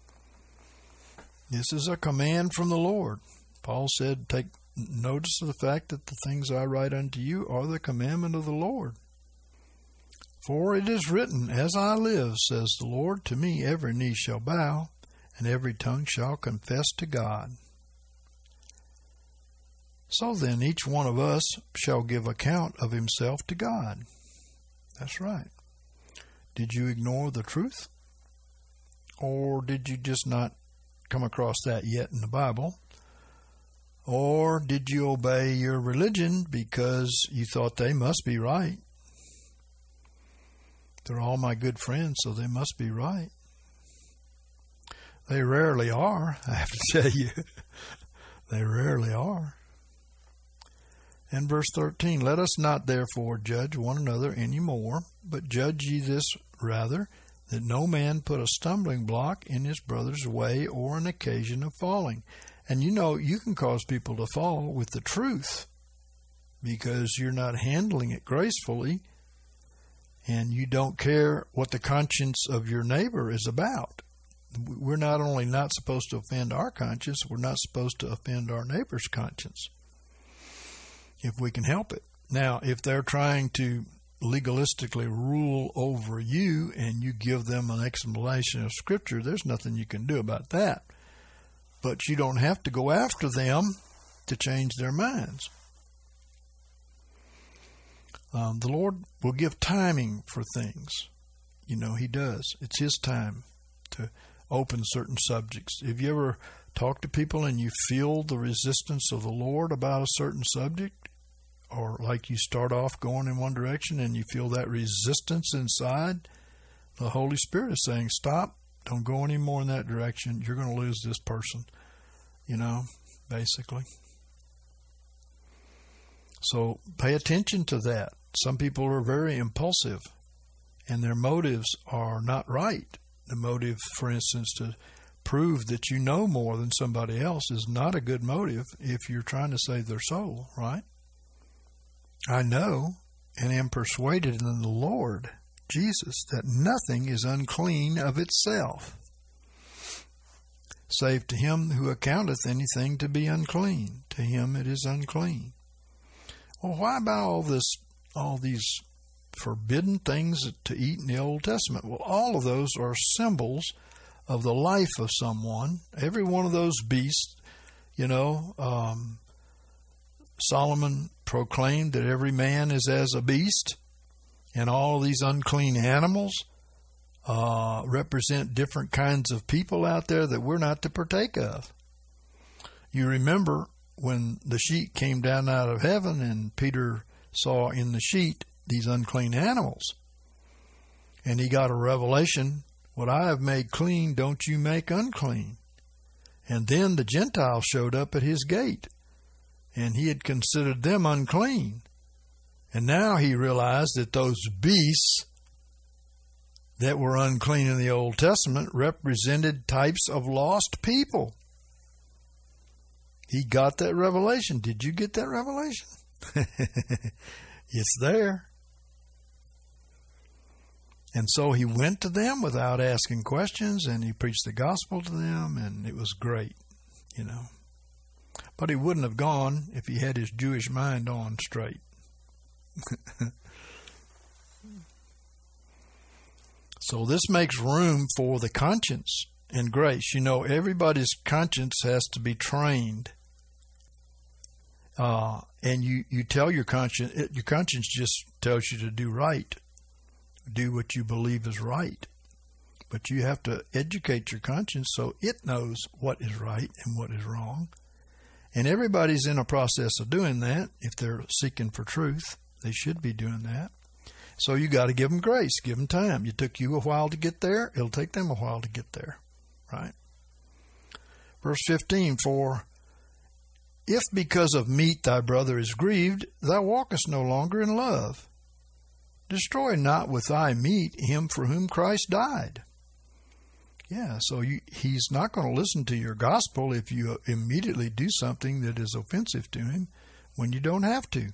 This is a command from the Lord. Paul said, take notice of the fact that the things I write unto you are the commandment of the Lord. For it is written, as I live, says the Lord, to me every knee shall bow, and every tongue shall confess to God. So then each one of us shall give account of himself to God. That's right. Did you ignore the truth? Or did you just not come across that yet in the Bible? Or did you obey your religion because you thought they must be right? They're all my good friends, so they must be right. They rarely are, I have to tell you. They rarely are. And verse 13, let us not therefore judge one another any more, but judge ye this rather, that no man put a stumbling block in his brother's way or an occasion of falling. And you can cause people to fall with the truth because you're not handling it gracefully and you don't care what the conscience of your neighbor is about. We're not only not supposed to offend our conscience, we're not supposed to offend our neighbor's conscience if we can help it. Now, if they're trying to legalistically rule over you and you give them an explanation of Scripture, there's nothing you can do about that. But you don't have to go after them to change their minds. The Lord will give timing for things. He does. It's His time to open certain subjects. Have you ever talked to people and you feel the resistance of the Lord about a certain subject? Or like you start off going in one direction and you feel that resistance inside? The Holy Spirit is saying, stop. Don't go any more in that direction. You're going to lose this person, basically. So pay attention to that. Some people are very impulsive and their motives are not right. The motive, for instance, to prove that you know more than somebody else is not a good motive if you're trying to save their soul, right? I know and am persuaded in the Lord Jesus that nothing is unclean of itself, save to him who accounteth anything to be unclean. To him it is unclean. Well, why about all these forbidden things to eat in the Old Testament? Well, all of those are symbols of the life of someone. Every one of those beasts, Solomon proclaimed that every man is as a beast, and all these unclean animals represent different kinds of people out there that we're not to partake of. You remember when the sheet came down out of heaven and Peter saw in the sheet these unclean animals. And he got a revelation, what I have made clean, don't you make unclean. And then the Gentiles showed up at his gate, and he had considered them unclean. And now he realized that those beasts that were unclean in the Old Testament represented types of lost people. He got that revelation. Did you get that revelation? It's there. And so he went to them without asking questions, and he preached the gospel to them, and it was great, you know. But he wouldn't have gone if he had his Jewish mind on straight. So this makes room for the conscience and grace. You know, everybody's conscience has to be trained. And you tell your conscience just tells you to do right. Do what you believe is right. But you have to educate your conscience so it knows what is right and what is wrong. And everybody's in a process of doing that. If they're seeking for truth, they should be doing that. So you got to give them grace, give them time. It took you a while to get there. It'll take them a while to get there, right? Verse 15, for if because of meat thy brother is grieved, thou walkest no longer in love. Destroy not with thy meat him for whom Christ died. Yeah, so he's not going to listen to your gospel if you immediately do something that is offensive to him when you don't have to.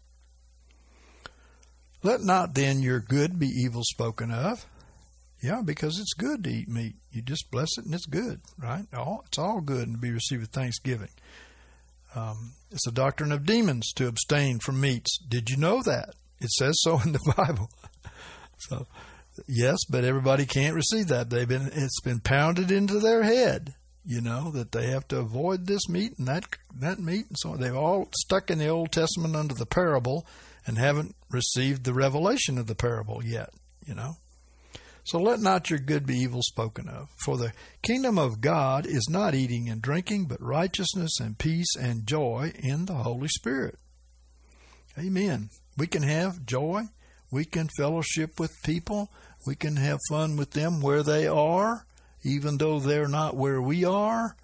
Let not then your good be evil spoken of. Yeah, because it's good to eat meat. You just bless it and it's good, right? It's all good and to be received with thanksgiving. It's a doctrine of demons to abstain from meats. Did you know that? It says so in the Bible. So, yes, but everybody can't receive that. It's been pounded into their head, you know, that they have to avoid this meat and that meat and so on. They've all stuck in the Old Testament under the parable and haven't received the revelation of the parable yet, you know. So let not your good be evil spoken of. For the kingdom of God is not eating and drinking, but righteousness and peace and joy in the Holy Spirit. Amen. We can have joy. We can fellowship with people. We can have fun with them where they are, even though they're not where we are.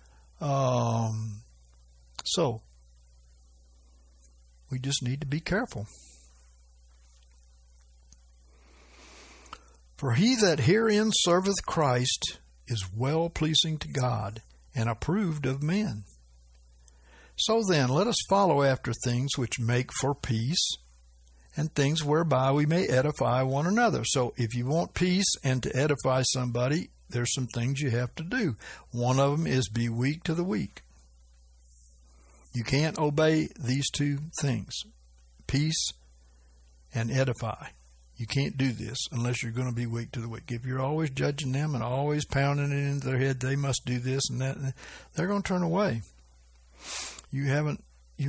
So, we just need to be careful. For he that herein serveth Christ is well pleasing to God, and approved of men. So then, let us follow after things which make for peace, and things whereby we may edify one another. So if you want peace and to edify somebody, there's some things you have to do. One of them is be weak to the weak. You can't obey these two things, peace and edify. You can't do this unless you're going to be weak to the weak. If you're always judging them and always pounding it into their head, they must do this and that, they're going to turn away. You haven't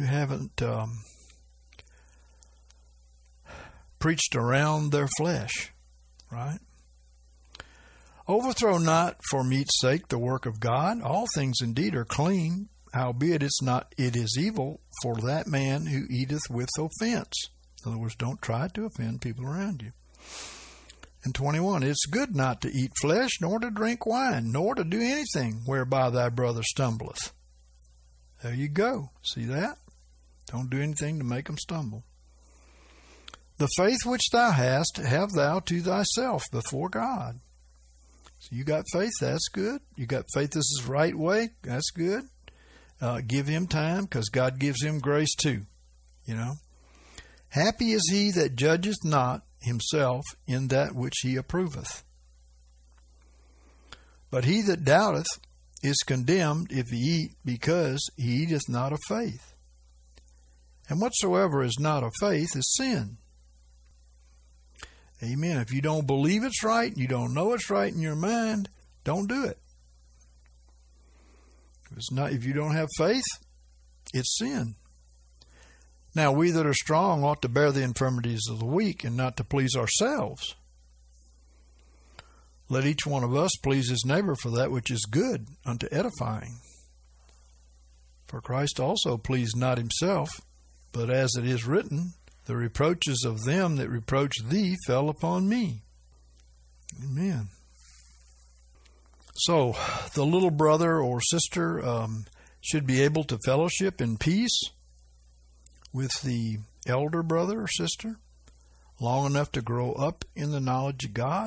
preached around their flesh, right? Overthrow not for meat's sake the work of God. All things indeed are clean, howbeit it is evil for that man who eateth with offense. In other words, don't try to offend people around you. And 21, it's good not to eat flesh, nor to drink wine, nor to do anything whereby thy brother stumbleth. There you go. See that? Don't do anything to make them stumble. The faith which thou hast, have thou to thyself before God. So you got faith, that's good. You got faith this is the right way, that's good. Give him time, because God gives him grace too. You know. Happy is he that judgeth not himself in that which he approveth. But he that doubteth is condemned if he eat, because he eateth not of faith. And whatsoever is not of faith is sin. Amen. If you don't believe it's right, you don't know it's right in your mind, don't do it. If you don't have faith, it's sin. Now, we that are strong ought to bear the infirmities of the weak and not to please ourselves. Let each one of us please his neighbor for that which is good unto edifying. For Christ also pleased not himself, but as it is written, the reproaches of them that reproached thee fell upon me. Amen. So, the little brother or sister should be able to fellowship in peace with the elder brother or sister long enough to grow up in the knowledge of God.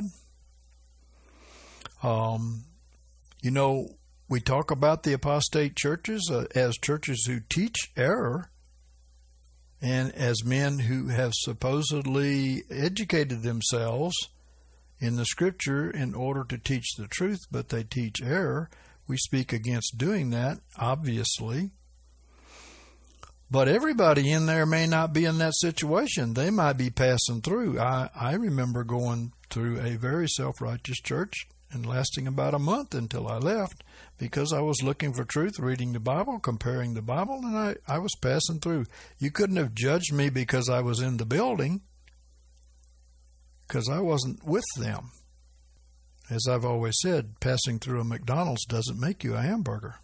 We talk about the apostate churches as churches who teach error and as men who have supposedly educated themselves in the Scripture in order to teach the truth, but they teach error. We speak against doing that, obviously. But everybody in there may not be in that situation. They might be passing through. I remember going through a very self-righteous church and lasting about a month until I left because I was looking for truth, reading the Bible, comparing the Bible, and I was passing through. You couldn't have judged me because I was in the building, because I wasn't with them. As I've always said, passing through a McDonald's doesn't make you a hamburger.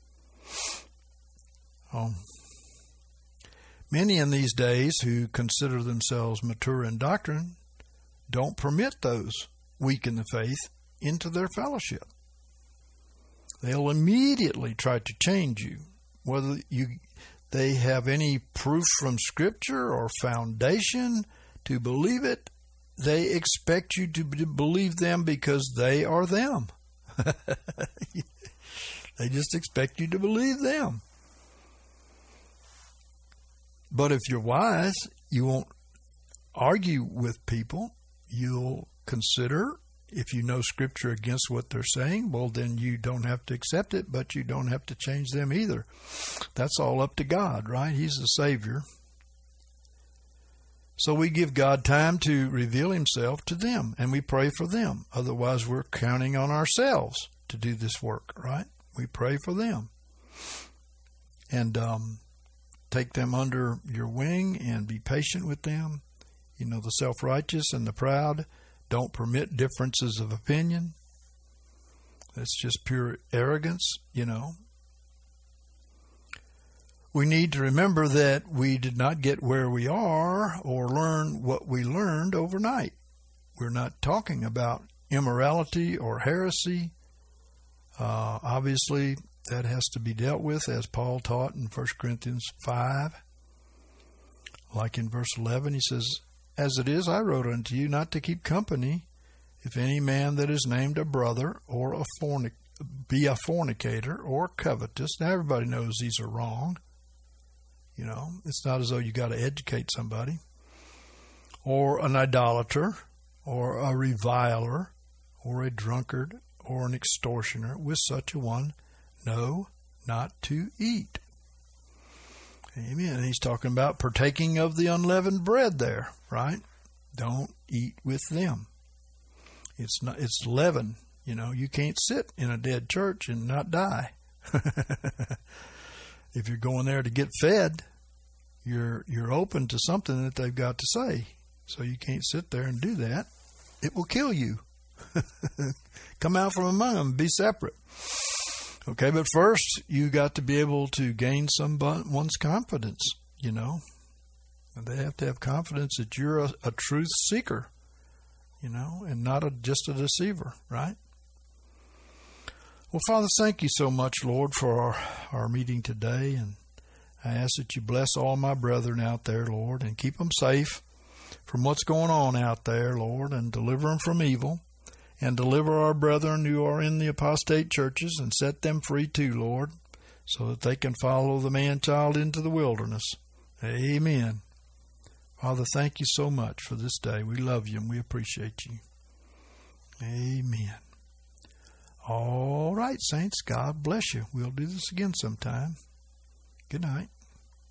Many in these days who consider themselves mature in doctrine don't permit those weak in the faith into their fellowship. They'll immediately try to change you, whether they have any proof from Scripture or foundation to believe it. They expect you to believe them because they are them. They just expect you to believe them. But if you're wise, you won't argue with people. You'll consider, if you know Scripture against what they're saying, well, then you don't have to accept it, but you don't have to change them either. That's all up to God, right? He's the Savior. So we give God time to reveal himself to them, and we pray for them. Otherwise, we're counting on ourselves to do this work, right? We pray for them. And take them under your wing and be patient with them. The self-righteous and the proud don't permit differences of opinion. That's just pure arrogance, We need to remember that we did not get where we are or learn what we learned overnight. We're not talking about immorality or heresy. Obviously, that has to be dealt with, as Paul taught in 1 Corinthians 5. Like in verse 11, he says, "As it is, I wrote unto you not to keep company, if any man that is named a brother or be a fornicator or covetous." Now, everybody knows these are wrong. It's not as though you got to educate somebody. Or an idolater, or a reviler, or a drunkard, or an extortioner. With such a one, no, not to eat. Amen. And he's talking about partaking of the unleavened bread there, right? Don't eat with them. It's leaven. You can't sit in a dead church and not die. If you're going there to get fed, you're open to something that they've got to say. So you can't sit there and do that. It will kill you. Come out from among them. Be separate. Okay, but first you got to be able to gain someone's confidence, And they have to have confidence that you're a truth seeker, and not just a deceiver, right? Well, Father, thank you so much, Lord, for our meeting today. And I ask that you bless all my brethren out there, Lord, and keep them safe from what's going on out there, Lord, and deliver them from evil. And deliver our brethren who are in the apostate churches and set them free too, Lord, so that they can follow the man-child into the wilderness. Amen. Father, thank you so much for this day. We love you and we appreciate you. Amen. All right, saints, God bless you. We'll do this again sometime. Good night.